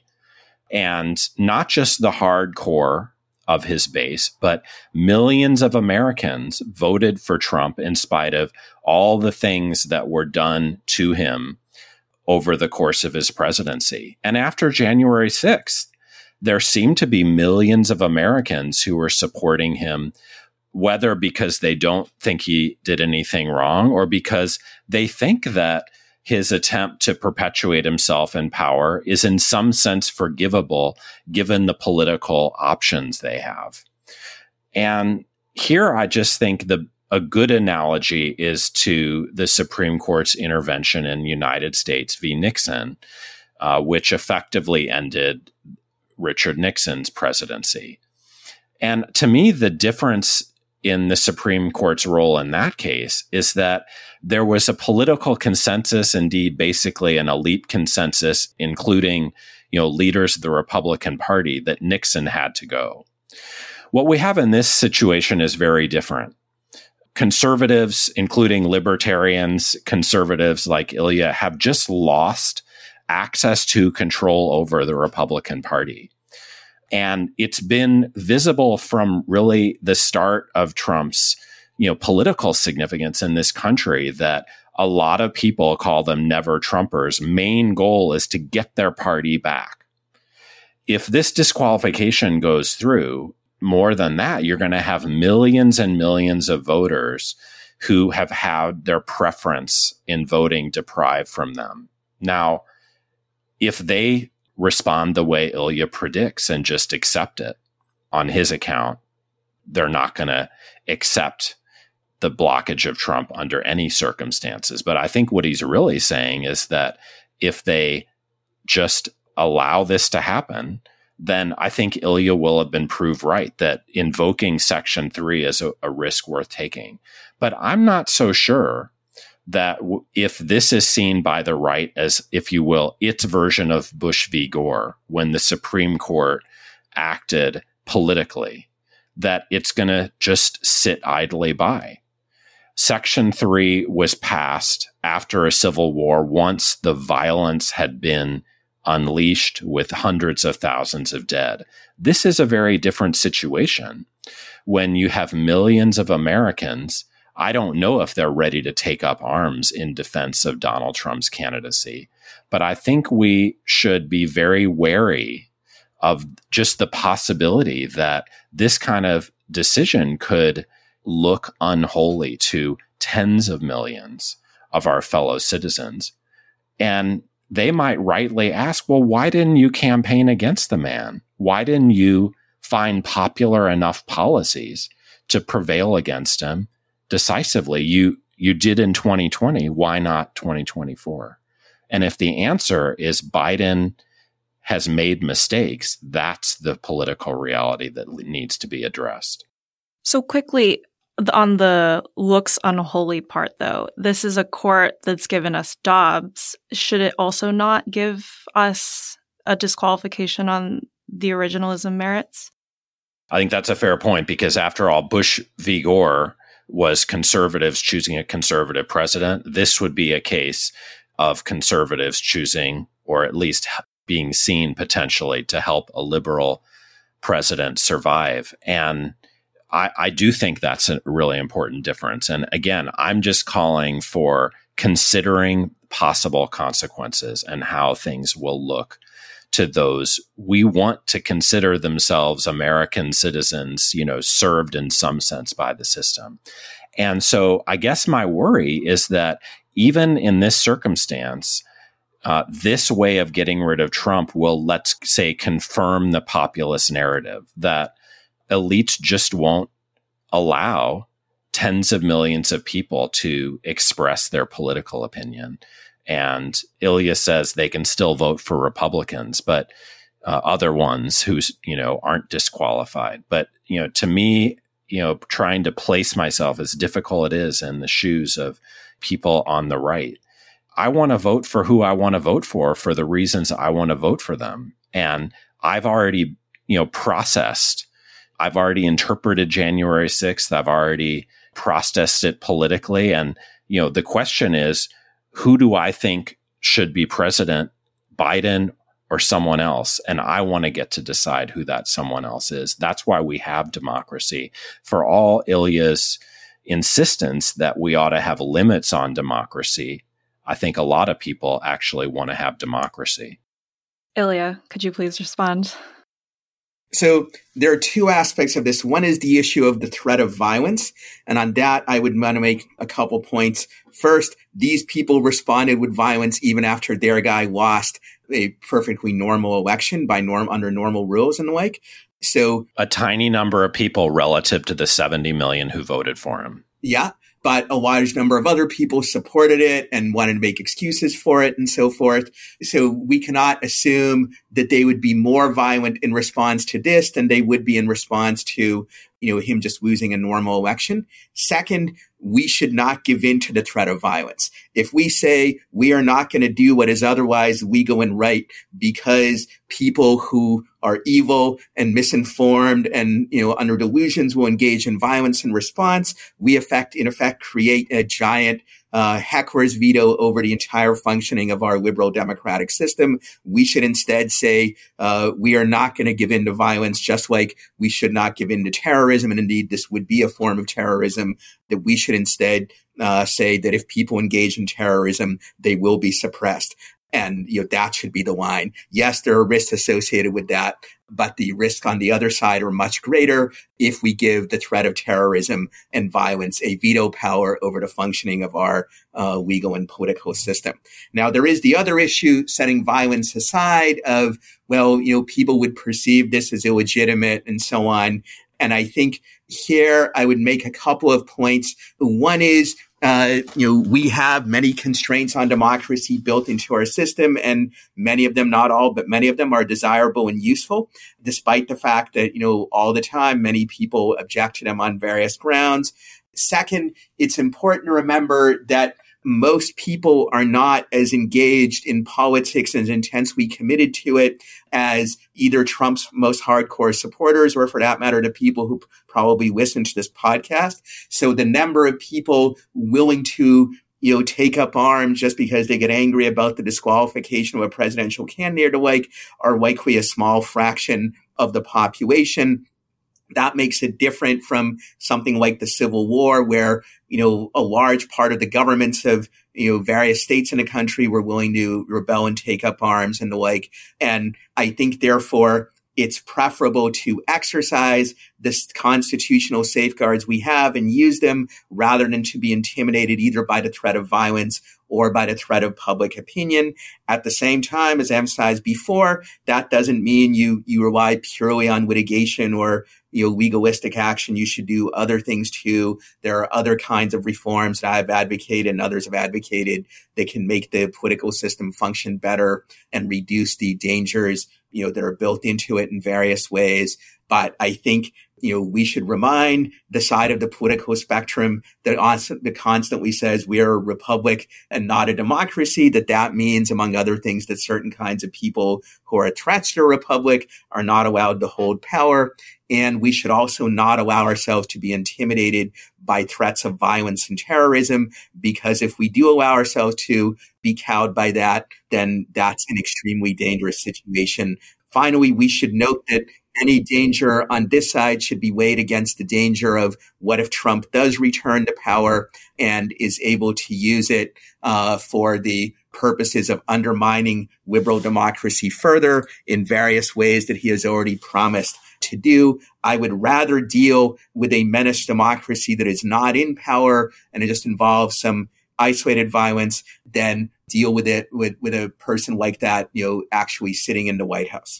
[SPEAKER 3] And not just the hardcore of his base, but millions of Americans voted for Trump in spite of all the things that were done to him over the course of his presidency. And after January sixth, there seemed to be millions of Americans who were supporting him, whether because they don't think he did anything wrong or because they think that his attempt to perpetuate himself in power is in some sense forgivable given the political options they have. And here I just think the a good analogy is to the Supreme Court's intervention in United States v. Nixon, uh, which effectively ended Richard Nixon's presidency. And to me, the difference in the Supreme Court's role in that case is that there was a political consensus, indeed, basically an elite consensus, including, you know, leaders of the Republican Party, that Nixon had to go. What we have in this situation is very different. Conservatives, including libertarians, conservatives like Ilya, have just lost access to control over the Republican Party. And it's been visible from really the start of Trump's, you know, political significance in this country that a lot of people call them never Trumpers. Main goal is to get their party back. If this disqualification goes through, more than that, you're going to have millions and millions of voters who have had their preference in voting deprived from them. Now, if they respond the way Ilya predicts and just accept it on his account, they're not going to accept the blockage of Trump under any circumstances. But I think what he's really saying is that if they just allow this to happen, then I think Ilya will have been proved right that invoking Section three is a, a risk worth taking. But I'm not so sure that w- if this is seen by the right as, if you will, its version of Bush v. Gore, when the Supreme Court acted politically, that it's going to just sit idly by. Section three was passed after a civil war once the violence had been unleashed with hundreds of thousands of dead. This is a very different situation when you have millions of Americans. I don't know if they're ready to take up arms in defense of Donald Trump's candidacy, but I think we should be very wary of just the possibility that this kind of decision could look unholy to tens of millions of our fellow citizens. And they might rightly ask, well, why didn't you campaign against the man? Why didn't you find popular enough policies to prevail against him decisively? You you did in twenty twenty. Why not twenty twenty-four? And if the answer is Biden has made mistakes, that's the political reality that needs to be addressed.
[SPEAKER 4] So quickly, on the looks unholy part, though, this is a court that's given us Dobbs. Should it also not give us a disqualification on the originalism merits?
[SPEAKER 3] I think that's a fair point, because after all, Bush v. Gore was conservatives choosing a conservative president. This would be a case of conservatives choosing, or at least being seen potentially to help a liberal president survive. And I, I do think that's a really important difference. And again, I'm just calling for considering possible consequences and how things will look to those we want to consider themselves American citizens, you know, served in some sense by the system. And so I guess my worry is that even in this circumstance, uh, this way of getting rid of Trump will, let's say, confirm the populist narrative that elites just won't allow tens of millions of people to express their political opinion. And Ilya says they can still vote for Republicans, but uh, other ones who, you know, aren't disqualified. But, you know, to me, you know, trying to place myself, as difficult it is, in the shoes of people on the right, I want to vote for who I want to vote for, for the reasons I want to vote for them. And I've already, you know, processed, I've already interpreted January sixth. I've already processed it politically. And, you know, the question is, who do I think should be president, Biden or someone else? And I want to get to decide who that someone else is. That's why we have democracy. For all Ilya's insistence that we ought to have limits on democracy, I think a lot of people actually want to have democracy.
[SPEAKER 4] Ilya, could you please respond?
[SPEAKER 5] So there are two aspects of this. One is the issue of the threat of violence. And on that, I would want to make a couple points. First, these people responded with violence even after their guy lost a perfectly normal election by norm under normal rules and the like. So
[SPEAKER 3] a tiny number of people relative to the seventy million who voted for him.
[SPEAKER 5] Yeah. But a large number of other people supported it and wanted to make excuses for it and so forth. So we cannot assume that they would be more violent in response to this than they would be in response to, you know, him just losing a normal election. Second, we should not give in to the threat of violence. If we say we are not going to do what is otherwise legal and right because people who are evil and misinformed and, you know, under delusions will engage in violence in response, we effect, in effect create a giant uh, heckler's veto over the entire functioning of our liberal democratic system. We should instead say uh, we are not going to give in to violence, just like we should not give in to terrorism. And indeed, this would be a form of terrorism, that we should instead uh, say that if people engage in terrorism, they will be suppressed. And, you know, that should be the line. Yes, there are risks associated with that, but the risks on the other side are much greater if we give the threat of terrorism and violence a veto power over the functioning of our uh, legal and political system. Now, there is the other issue, setting violence aside, of, well, you know, people would perceive this as illegitimate and so on. And I think here I would make a couple of points. One is, Uh, you know, we have many constraints on democracy built into our system, and many of them, not all, but many of them are desirable and useful, despite the fact that, you know, all the time, many people object to them on various grounds. Second, it's important to remember that most people are not as engaged in politics and intensely committed to it as either Trump's most hardcore supporters, or for that matter, the people who probably listen to this podcast. So the number of people willing to, you know, take up arms just because they get angry about the disqualification of a presidential candidate or like are likely a small fraction of the population. That makes it different from something like the Civil War, where, you know, a large part of the governments of, you know, various states in the country were willing to rebel and take up arms and the like. And I think, therefore, it's preferable to exercise the constitutional safeguards we have and use them rather than to be intimidated either by the threat of violence or by the threat of public opinion. At the same time, as emphasized before, that doesn't mean you you rely purely on litigation or, you know, legalistic action. You should do other things too. There are other kinds of reforms that I've advocated and others have advocated that can make the political system function better and reduce the dangers, you know, that are built into it in various ways. But I think, you know, we should remind the side of the political spectrum that, that constantly says we are a republic and not a democracy, that that means, among other things, that certain kinds of people who are threats to a republic are not allowed to hold power. And we should also not allow ourselves to be intimidated by threats of violence and terrorism, because if we do allow ourselves to be cowed by that, then that's an extremely dangerous situation. Finally, we should note that any danger on this side should be weighed against the danger of what if Trump does return to power and is able to use it uh, for the purposes of undermining liberal democracy further in various ways that he has already promised to do. I would rather deal with a menaced democracy that is not in power and it just involves some isolated violence than deal with it with, with a person like that, you know, actually sitting in the White House.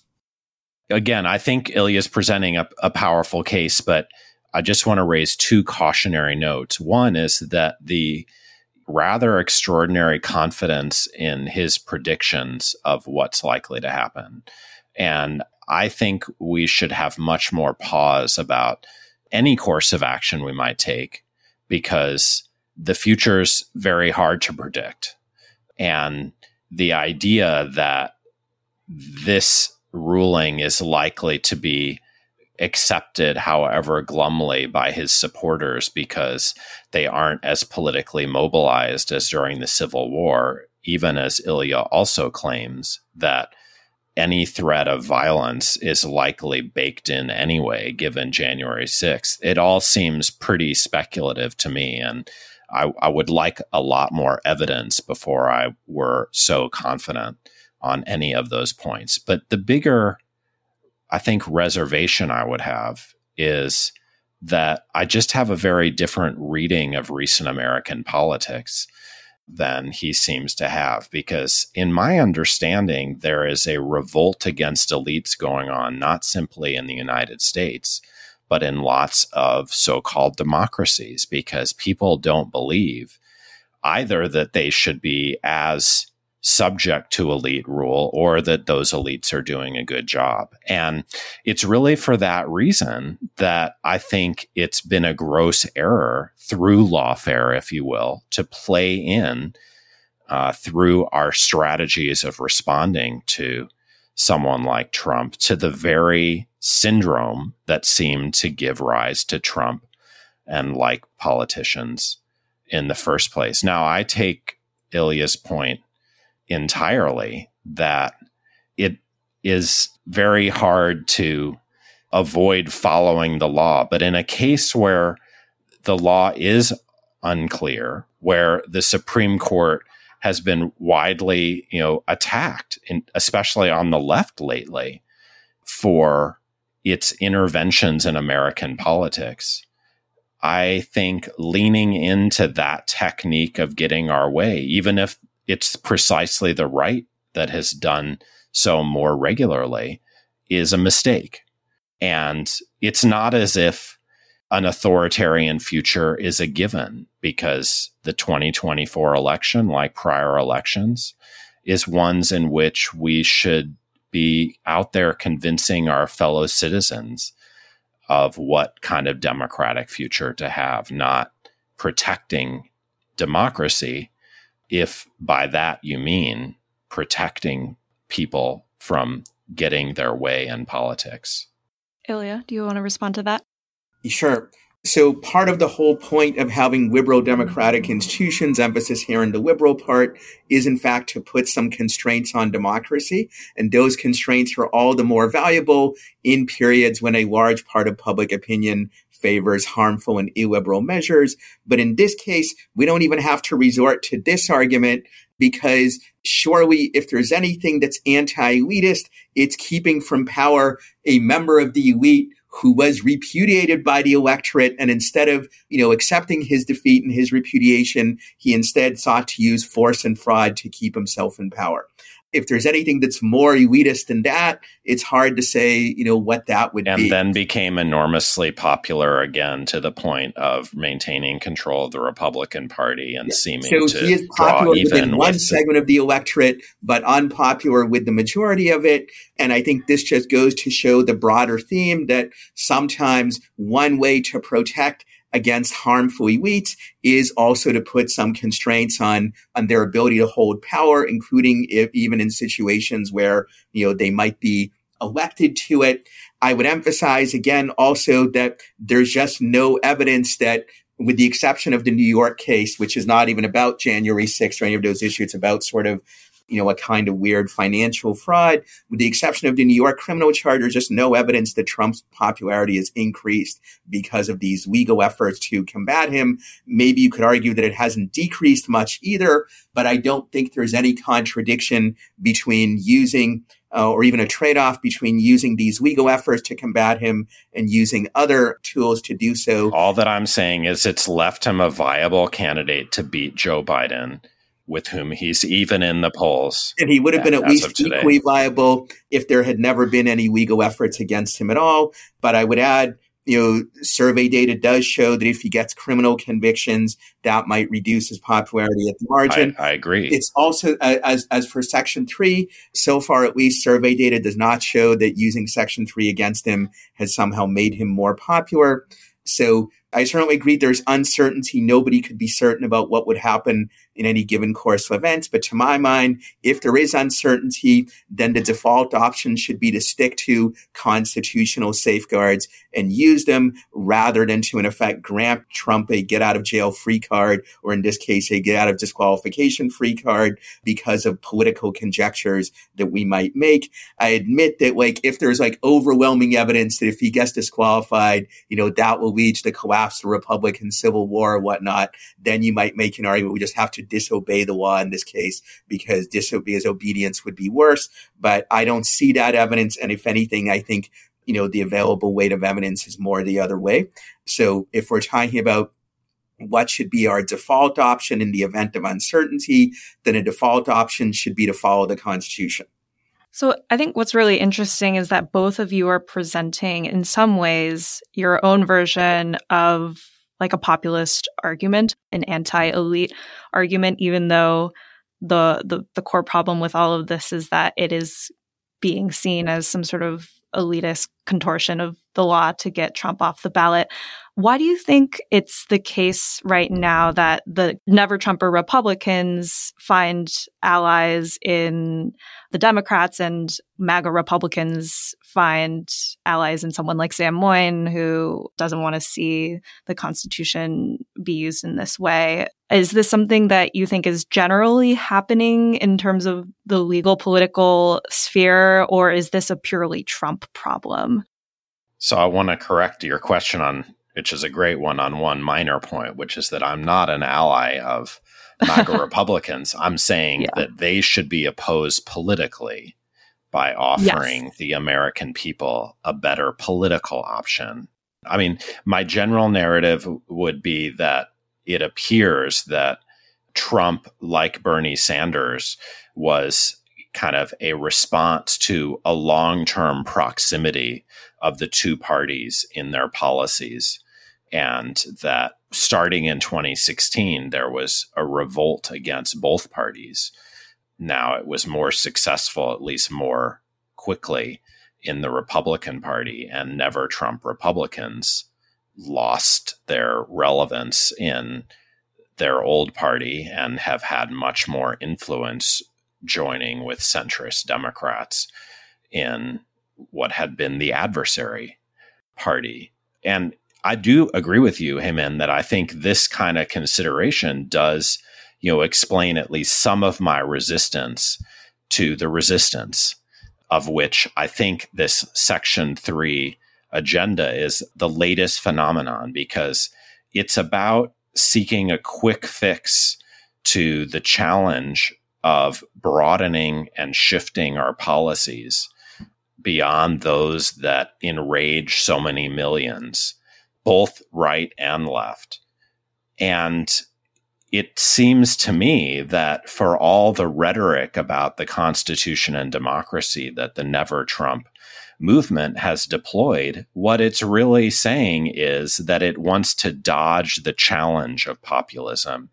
[SPEAKER 3] Again, I think Ilya is presenting a, a powerful case, but I just want to raise two cautionary notes. One is that the rather extraordinary confidence in his predictions of what's likely to happen. And I think we should have much more pause about any course of action we might take, because the future's very hard to predict. And the idea that this ruling is likely to be accepted, however glumly, by his supporters because they aren't as politically mobilized as during the Civil War, even as Ilya also claims that any threat of violence is likely baked in anyway, given January sixth. It all seems pretty speculative to me. And I, I would like a lot more evidence before I were so confident on any of those points. But the bigger, I think, reservation I would have is that I just have a very different reading of recent American politics than he seems to have. Because in my understanding, there is a revolt against elites going on, not simply in the United States, but in lots of so-called democracies, because people don't believe either that they should be as subject to elite rule or that those elites are doing a good job. And it's really for that reason that I think it's been a gross error through lawfare, if you will, to play in uh, through our strategies of responding to someone like Trump to the very syndrome that seemed to give rise to Trump and like politicians in the first place. Now, I take Ilya's point entirely that it is very hard to avoid following the law. But in a case where the law is unclear, where the Supreme Court has been widely, you know, attacked, in, especially on the left lately, for its interventions in American politics, I think leaning into that technique of getting our way, even if it's precisely the right that has done so more regularly, is a mistake. And it's not as if an authoritarian future is a given, because the twenty twenty-four election, like prior elections, is ones in which we should be out there convincing our fellow citizens of what kind of democratic future to have, not protecting democracy, if by that you mean protecting people from getting their way in politics.
[SPEAKER 4] Ilya, do you want to respond to that?
[SPEAKER 5] Sure. So part of the whole point of having liberal democratic institutions, emphasis here in the liberal part, is in fact to put some constraints on democracy. And those constraints are all the more valuable in periods when a large part of public opinion favors harmful and illiberal measures. But in this case, we don't even have to resort to this argument, because surely if there's anything that's anti-elitist, it's keeping from power a member of the elite who was repudiated by the electorate. And instead of, you know, accepting his defeat and his repudiation, he instead sought to use force and fraud to keep himself in power. If there's anything that's more elitist than that, it's hard to say, you know, what that would
[SPEAKER 3] and
[SPEAKER 5] be.
[SPEAKER 3] And then became enormously popular again to the point of maintaining control of the Republican Party and yeah. seeming
[SPEAKER 5] so
[SPEAKER 3] to
[SPEAKER 5] he is popular
[SPEAKER 3] draw even
[SPEAKER 5] within one
[SPEAKER 3] with
[SPEAKER 5] segment
[SPEAKER 3] the-
[SPEAKER 5] of the electorate, but unpopular with the majority of it. And I think this just goes to show the broader theme that sometimes one way to protect against harmful elites is also to put some constraints on, on their ability to hold power, including if, even in situations where, you know, they might be elected to it. I would emphasize again also that there's just no evidence that, with the exception of the New York case, which is not even about January sixth or any of those issues, it's about sort of, you know, a kind of weird financial fraud. With the exception of the New York criminal charge, there's just no evidence that Trump's popularity has increased because of these legal efforts to combat him. Maybe you could argue that it hasn't decreased much either, but I don't think there's any contradiction between using uh, or even a trade-off between using these legal efforts to combat him and using other tools to do so.
[SPEAKER 3] All that I'm saying is it's left him a viable candidate to beat Joe Biden, with whom he's even in the polls.
[SPEAKER 5] And he would have been at least equally viable if there had never been any legal efforts against him at all. But I would add, you know, survey data does show that if he gets criminal convictions, that might reduce his popularity at the margin.
[SPEAKER 3] I, I agree.
[SPEAKER 5] It's also, uh, as as for Section three, so far at least survey data does not show that using Section three against him has somehow made him more popular. So I certainly agree there's uncertainty. Nobody could be certain about what would happen in any given course of events. But to my mind, if there is uncertainty, then the default option should be to stick to constitutional safeguards and use them rather than to, in effect, grant Trump a get out of jail free card, or in this case, a get out of disqualification free card because of political conjectures that we might make. I admit that, like, if there's like overwhelming evidence that if he gets disqualified, you know, that will lead to the collapse perhaps the Republican Civil War or whatnot, then you might make an argument we just have to disobey the law in this case because disobedience would be worse. But I don't see that evidence. And if anything, I think, you know, the available weight of evidence is more the other way. So if we're talking about what should be our default option in the event of uncertainty, then a default option should be to follow the Constitution.
[SPEAKER 4] So I think what's really interesting is that both of you are presenting in some ways your own version of like a populist argument, an anti-elite argument, even though the, the the core problem with all of this is that it is being seen as some sort of elitist contortion of the law to get Trump off the ballot. Why do you think it's the case right now that the Never Trumper Republicans find allies in the Democrats and MAGA Republicans find allies in someone like Sam Moyn, who doesn't want to see the Constitution be used in this way? Is this something that you think is generally happening in terms of the legal political sphere, or is this a purely Trump problem?
[SPEAKER 3] So I want to correct your question on, which is a great one, on one minor point, which is that I'm not an ally of MAGA Republicans. I'm saying yeah. that they should be opposed politically by offering yes. the American people a better political option. I mean, my general narrative would be that it appears that Trump, like Bernie Sanders, was kind of a response to a long-term proximity of the two parties in their policies. And that starting in twenty sixteen, there was a revolt against both parties. Now it was more successful, at least more quickly, in the Republican Party, and Never Trump Republicans lost their relevance in their old party and have had much more influence joining with centrist Democrats in what had been the adversary party. And I do agree with you, Heyman, that I think this kind of consideration does, you know, explain at least some of my resistance to the resistance, of which I think this Section three agenda is the latest phenomenon, because it's about seeking a quick fix to the challenge of broadening and shifting our policies beyond those that enrage so many millions, both right and left. And it seems to me that for all the rhetoric about the Constitution and democracy that the Never Trump movement has deployed, what it's really saying is that it wants to dodge the challenge of populism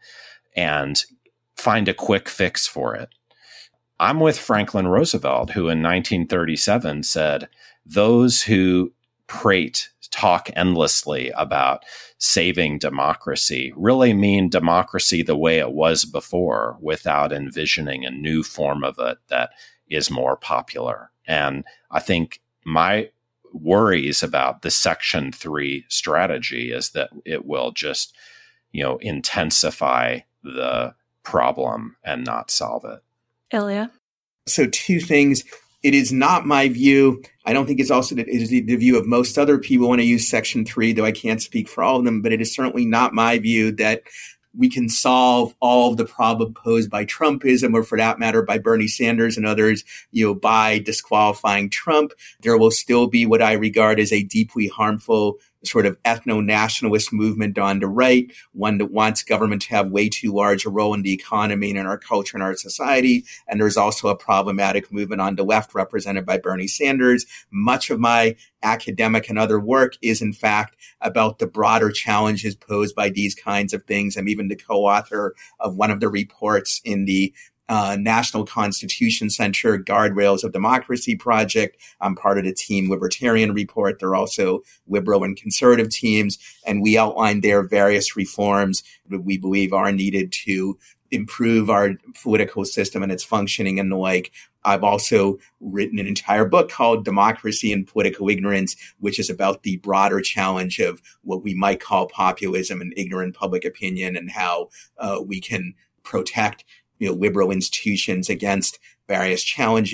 [SPEAKER 3] and find a quick fix for it. I'm with Franklin Roosevelt, who in nineteen thirty-seven said, those who prate, talk endlessly about saving democracy really mean democracy the way it was before, without envisioning a new form of it that is more popular. And I think my worries about the Section three strategy is that it will just, you know, intensify the problem and not solve it.
[SPEAKER 4] Ilya?
[SPEAKER 5] So two things. It is not my view. I don't think it's also the, it is the, the view of most other people who want to use Section three, though I can't speak for all of them, but it is certainly not my view that we can solve all of the problem posed by Trumpism, or for that matter, by Bernie Sanders and others, you know, by disqualifying Trump. There will still be what I regard as a deeply harmful sort of ethno-nationalist movement on the right, one that wants government to have way too large a role in the economy and in our culture and our society. And there's also a problematic movement on the left represented by Bernie Sanders. Much of my academic and other work is, in fact, about the broader challenges posed by these kinds of things. I'm even the co-author of one of the reports in the Uh, National Constitution Center Guardrails of Democracy Project. I'm part of the Team Libertarian Report. There are also liberal and conservative teams, and we outlined there various reforms that we believe are needed to improve our political system and its functioning and the like. I've also written an entire book called Democracy and Political Ignorance, which is about the broader challenge of what we might call populism and ignorant public opinion, and how uh, we can protect you know, liberal institutions against various challenges.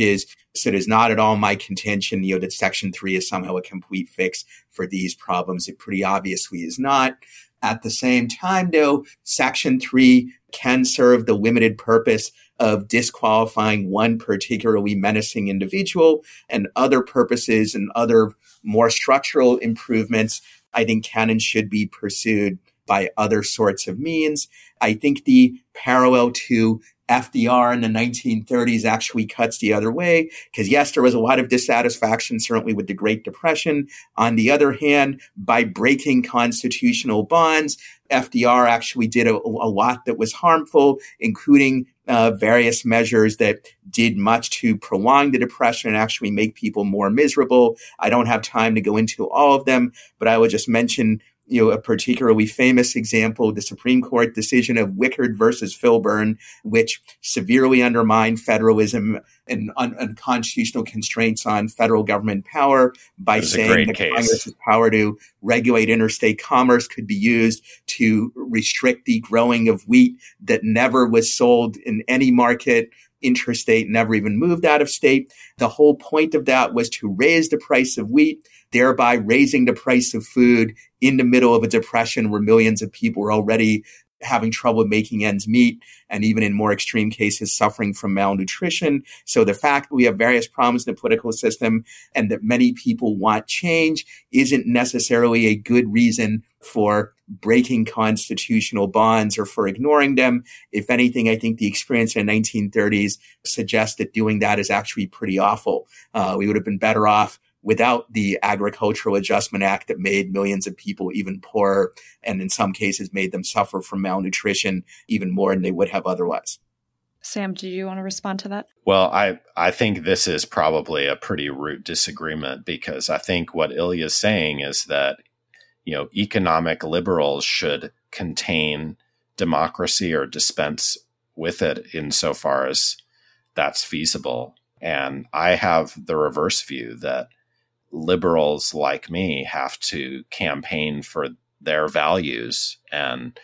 [SPEAKER 5] So it is not at all my contention, you know, that Section three is somehow a complete fix for these problems. It pretty obviously is not. At the same time, though, Section three can serve the limited purpose of disqualifying one particularly menacing individual, and other purposes and other more structural improvements, I think, can and should be pursued by other sorts of means. I think the parallel to F D R in the nineteen thirties actually cuts the other way, because yes, there was a lot of dissatisfaction, certainly with the Great Depression. On the other hand, by breaking constitutional bonds, F D R actually did a, a lot that was harmful, including uh, various measures that did much to prolong the Depression and actually make people more miserable. I don't have time to go into all of them, but I would just mention you know, a particularly famous example, the Supreme Court decision of Wickard versus Filburn, which severely undermined federalism and un- unconstitutional constraints on federal government power by saying that case. Congress's power to regulate interstate commerce could be used to restrict the growing of wheat that never was sold in any market interstate, never even moved out of state. The whole point of that was to raise the price of wheat, thereby raising the price of food in the middle of a depression where millions of people were already having trouble making ends meet, and even in more extreme cases, suffering from malnutrition. So the fact that we have various problems in the political system and that many people want change isn't necessarily a good reason for breaking constitutional bonds or for ignoring them. If anything, I think the experience in the nineteen thirties suggests that doing that is actually pretty awful. Uh, we would have been better off without the Agricultural Adjustment Act that made millions of people even poorer, and in some cases made them suffer from malnutrition even more than they would have otherwise.
[SPEAKER 4] Sam, do you want to respond to that?
[SPEAKER 3] Well, I, I think this is probably a pretty root disagreement, because I think what Ilya is saying is that, you know, economic liberals should contain democracy or dispense with it insofar as that's feasible. And I have the reverse view that liberals like me have to campaign for their values and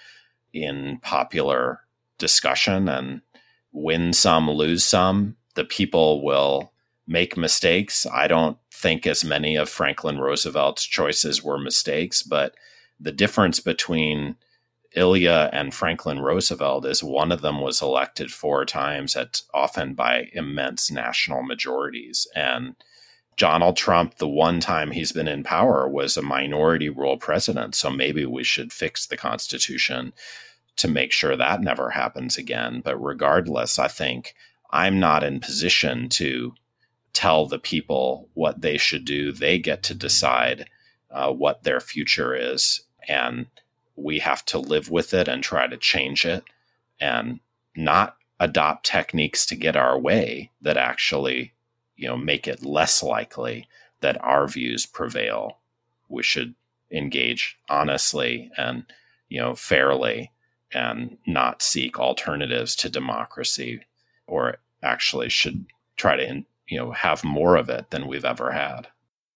[SPEAKER 3] in popular discussion, and win some, lose some. The people will make mistakes. I don't think as many of Franklin Roosevelt's choices were mistakes, but the difference between Ilya and Franklin Roosevelt is one of them was elected four times, at often by immense national majorities. And Donald Trump, the one time he's been in power, was a minority rule president. So maybe we should fix the Constitution to make sure that never happens again. But regardless, I think I'm not in position to tell the people what they should do. They get to decide uh, what their future is. And we have to live with it and try to change it, and not adopt techniques to get our way that actually, you know, make it less likely that our views prevail. We should engage honestly and, you know, fairly, and not seek alternatives to democracy, or actually should try to, you know, have more of it than we've ever had.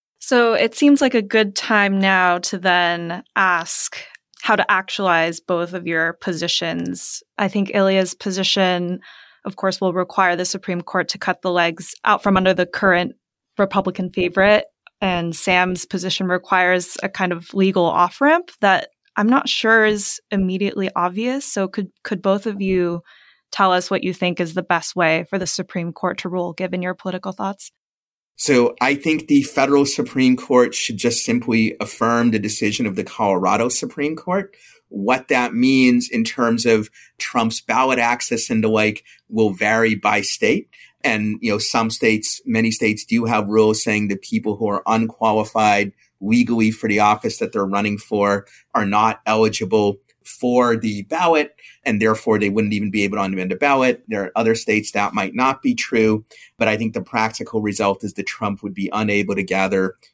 [SPEAKER 4] So it seems like a good time now to then ask how to actualize both of your positions. I think Ilya's position, of course, will require the Supreme Court to cut the legs out from under the current Republican favorite. And Sam's position requires a kind of legal off-ramp that I'm not sure is immediately obvious. So could could both of you tell us what you think is the best way for the Supreme Court to rule, given your political thoughts?
[SPEAKER 5] So I think the federal Supreme Court should just simply affirm the decision of the Colorado Supreme Court. What that means in terms of Trump's ballot access and the like will vary by state. And, you know, some states, many states do have rules saying that people who are unqualified legally for the office that they're running for are not eligible for the ballot, and therefore they wouldn't even be able to amend the ballot. There are other states that might not be true, but I think the practical result is that Trump would be unable to gather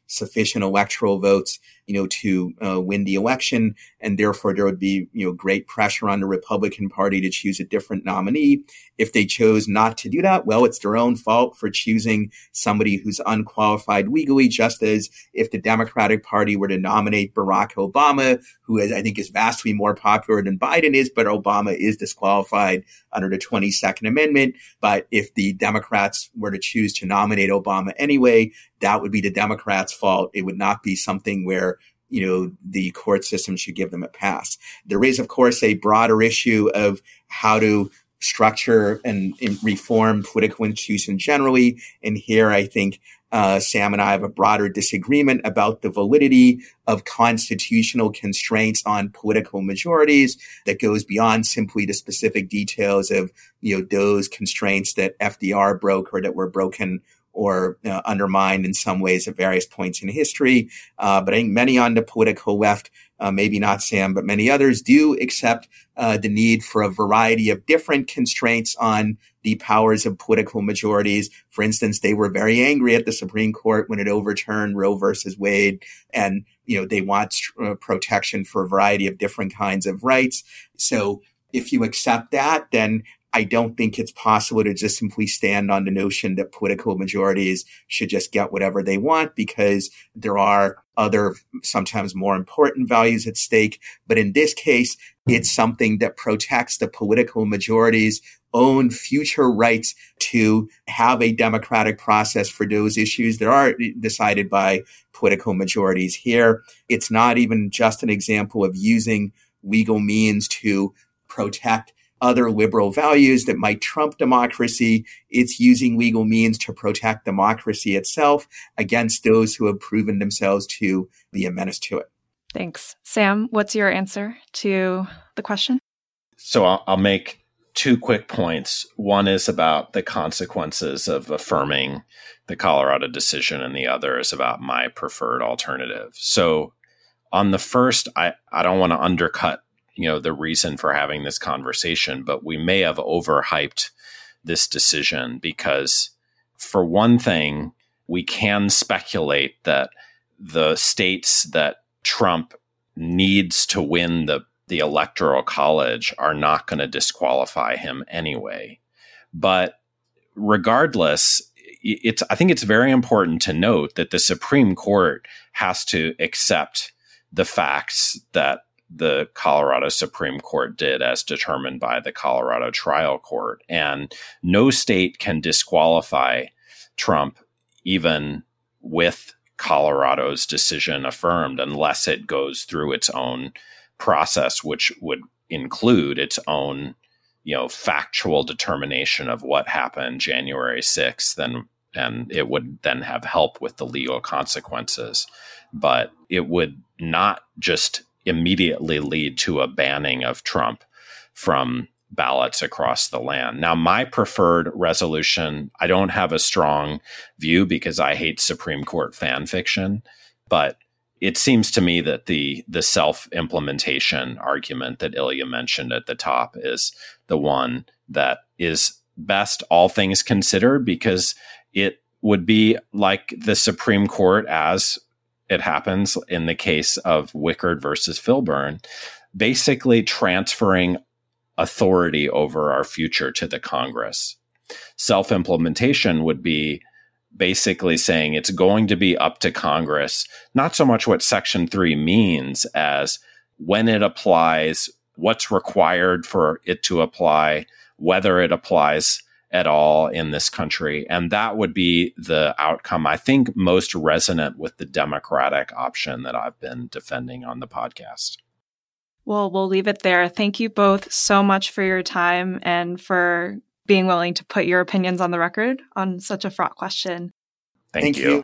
[SPEAKER 5] sufficient electoral votes, you know, to uh, win the election. And therefore, there would be, you know, great pressure on the Republican Party to choose a different nominee. If they chose not to do that, well, it's their own fault for choosing somebody who's unqualified legally, just as if the Democratic Party were to nominate Barack Obama, who is, I think is vastly more popular than Biden is, but Obama is disqualified under the twenty-second Amendment. But if the Democrats were to choose to nominate Obama anyway, that would be the Democrats' fault. It would not be something where, you know, the court system should give them a pass. There is, of course, a broader issue of how to structure and, and reform political institutions generally. And here, I think uh, Sam and I have a broader disagreement about the validity of constitutional constraints on political majorities that goes beyond simply the specific details of, you know, those constraints that F D R broke or that were broken or uh, undermined in some ways at various points in history. Uh, but I think many on the political left, uh, maybe not Sam, but many others do accept uh, the need for a variety of different constraints on the powers of political majorities. For instance, they were very angry at the Supreme Court when it overturned Roe versus Wade. And, you know, they want uh, protection for a variety of different kinds of rights. So if you accept that, then I don't think it's possible to just simply stand on the notion that political majorities should just get whatever they want, because there are other, sometimes more important values at stake. But in this case, it's something that protects the political majority's own future rights to have a democratic process for those issues that are decided by political majorities here. It's not even just an example of using legal means to protect other liberal values that might trump democracy. It's using legal means to protect democracy itself against those who have proven themselves to be a menace to it.
[SPEAKER 4] Thanks. Sam, what's your answer to the question?
[SPEAKER 3] So I'll, I'll make two quick points. One is about the consequences of affirming the Colorado decision, and the other is about my preferred alternative. So on the first, I, I don't want to undercut you know, the reason for having this conversation, but we may have overhyped this decision because, for one thing, we can speculate that the states that Trump needs to win the, the Electoral College are not going to disqualify him anyway. But regardless, it's I think it's very important to note that the Supreme Court has to accept the facts that the Colorado Supreme Court did as determined by the Colorado trial court. And no state can disqualify Trump even with Colorado's decision affirmed unless it goes through its own process, which would include its own, you know, factual determination of what happened January sixth. And, and it would then have help with the legal consequences. But it would not just immediately lead to a banning of Trump from ballots across the land. Now, my preferred resolution, I don't have a strong view because I hate Supreme Court fan fiction, but it seems to me that the the self-implementation argument that Ilya mentioned at the top is the one that is best, all things considered, because it would be like the Supreme Court, as it happens in the case of Wickard versus Filburn, basically transferring authority over our future to the Congress. Self-implementation would be basically saying it's going to be up to Congress, not so much what Section three means as when it applies, what's required for it to apply, whether it applies at all in this country. And that would be the outcome, I think, most resonant with the Democratic option that I've been defending on the podcast.
[SPEAKER 4] Well, we'll leave it there. Thank you both so much for your time and for being willing to put your opinions on the record on such a fraught question.
[SPEAKER 3] Thank, Thank you.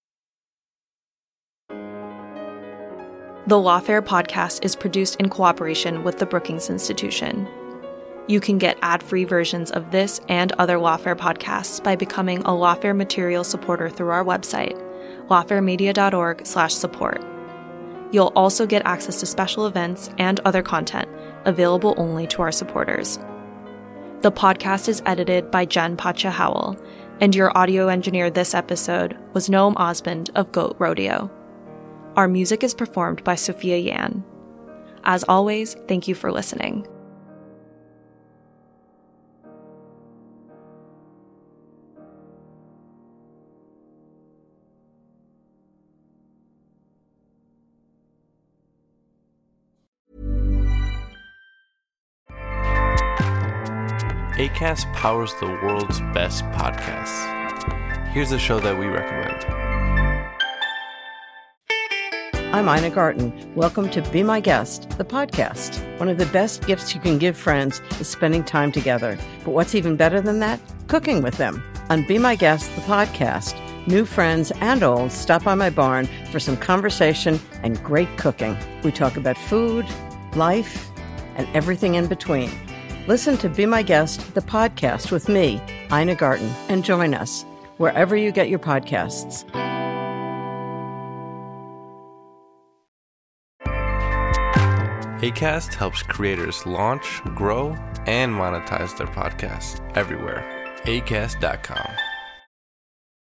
[SPEAKER 4] you. The Lawfare podcast is produced in cooperation with the Brookings Institution. You can get ad-free versions of this and other Lawfare podcasts by becoming a Lawfare material supporter through our website, lawfaremedia.org slash support. You'll also get access to special events and other content available only to our supporters. The podcast is edited by Jen Pacha Howell, and your audio engineer this episode was Noam Osmond of Goat Rodeo. Our music is performed by Sophia Yan. As always, thank you for listening.
[SPEAKER 8] Acast powers the world's best podcasts. Here's a show that we recommend.
[SPEAKER 9] I'm Ina Garten. Welcome to Be My Guest, the podcast. One of the best gifts you can give friends is spending time together. But what's even better than that? Cooking with them. On Be My Guest, the podcast, new friends and old stop by my barn for some conversation and great cooking. We talk about food, life, and everything in between. Listen to Be My Guest, the podcast with me, Ina Garten, and join us wherever you get your podcasts.
[SPEAKER 8] Acast helps creators launch, grow, and monetize their podcasts everywhere. acast dot com.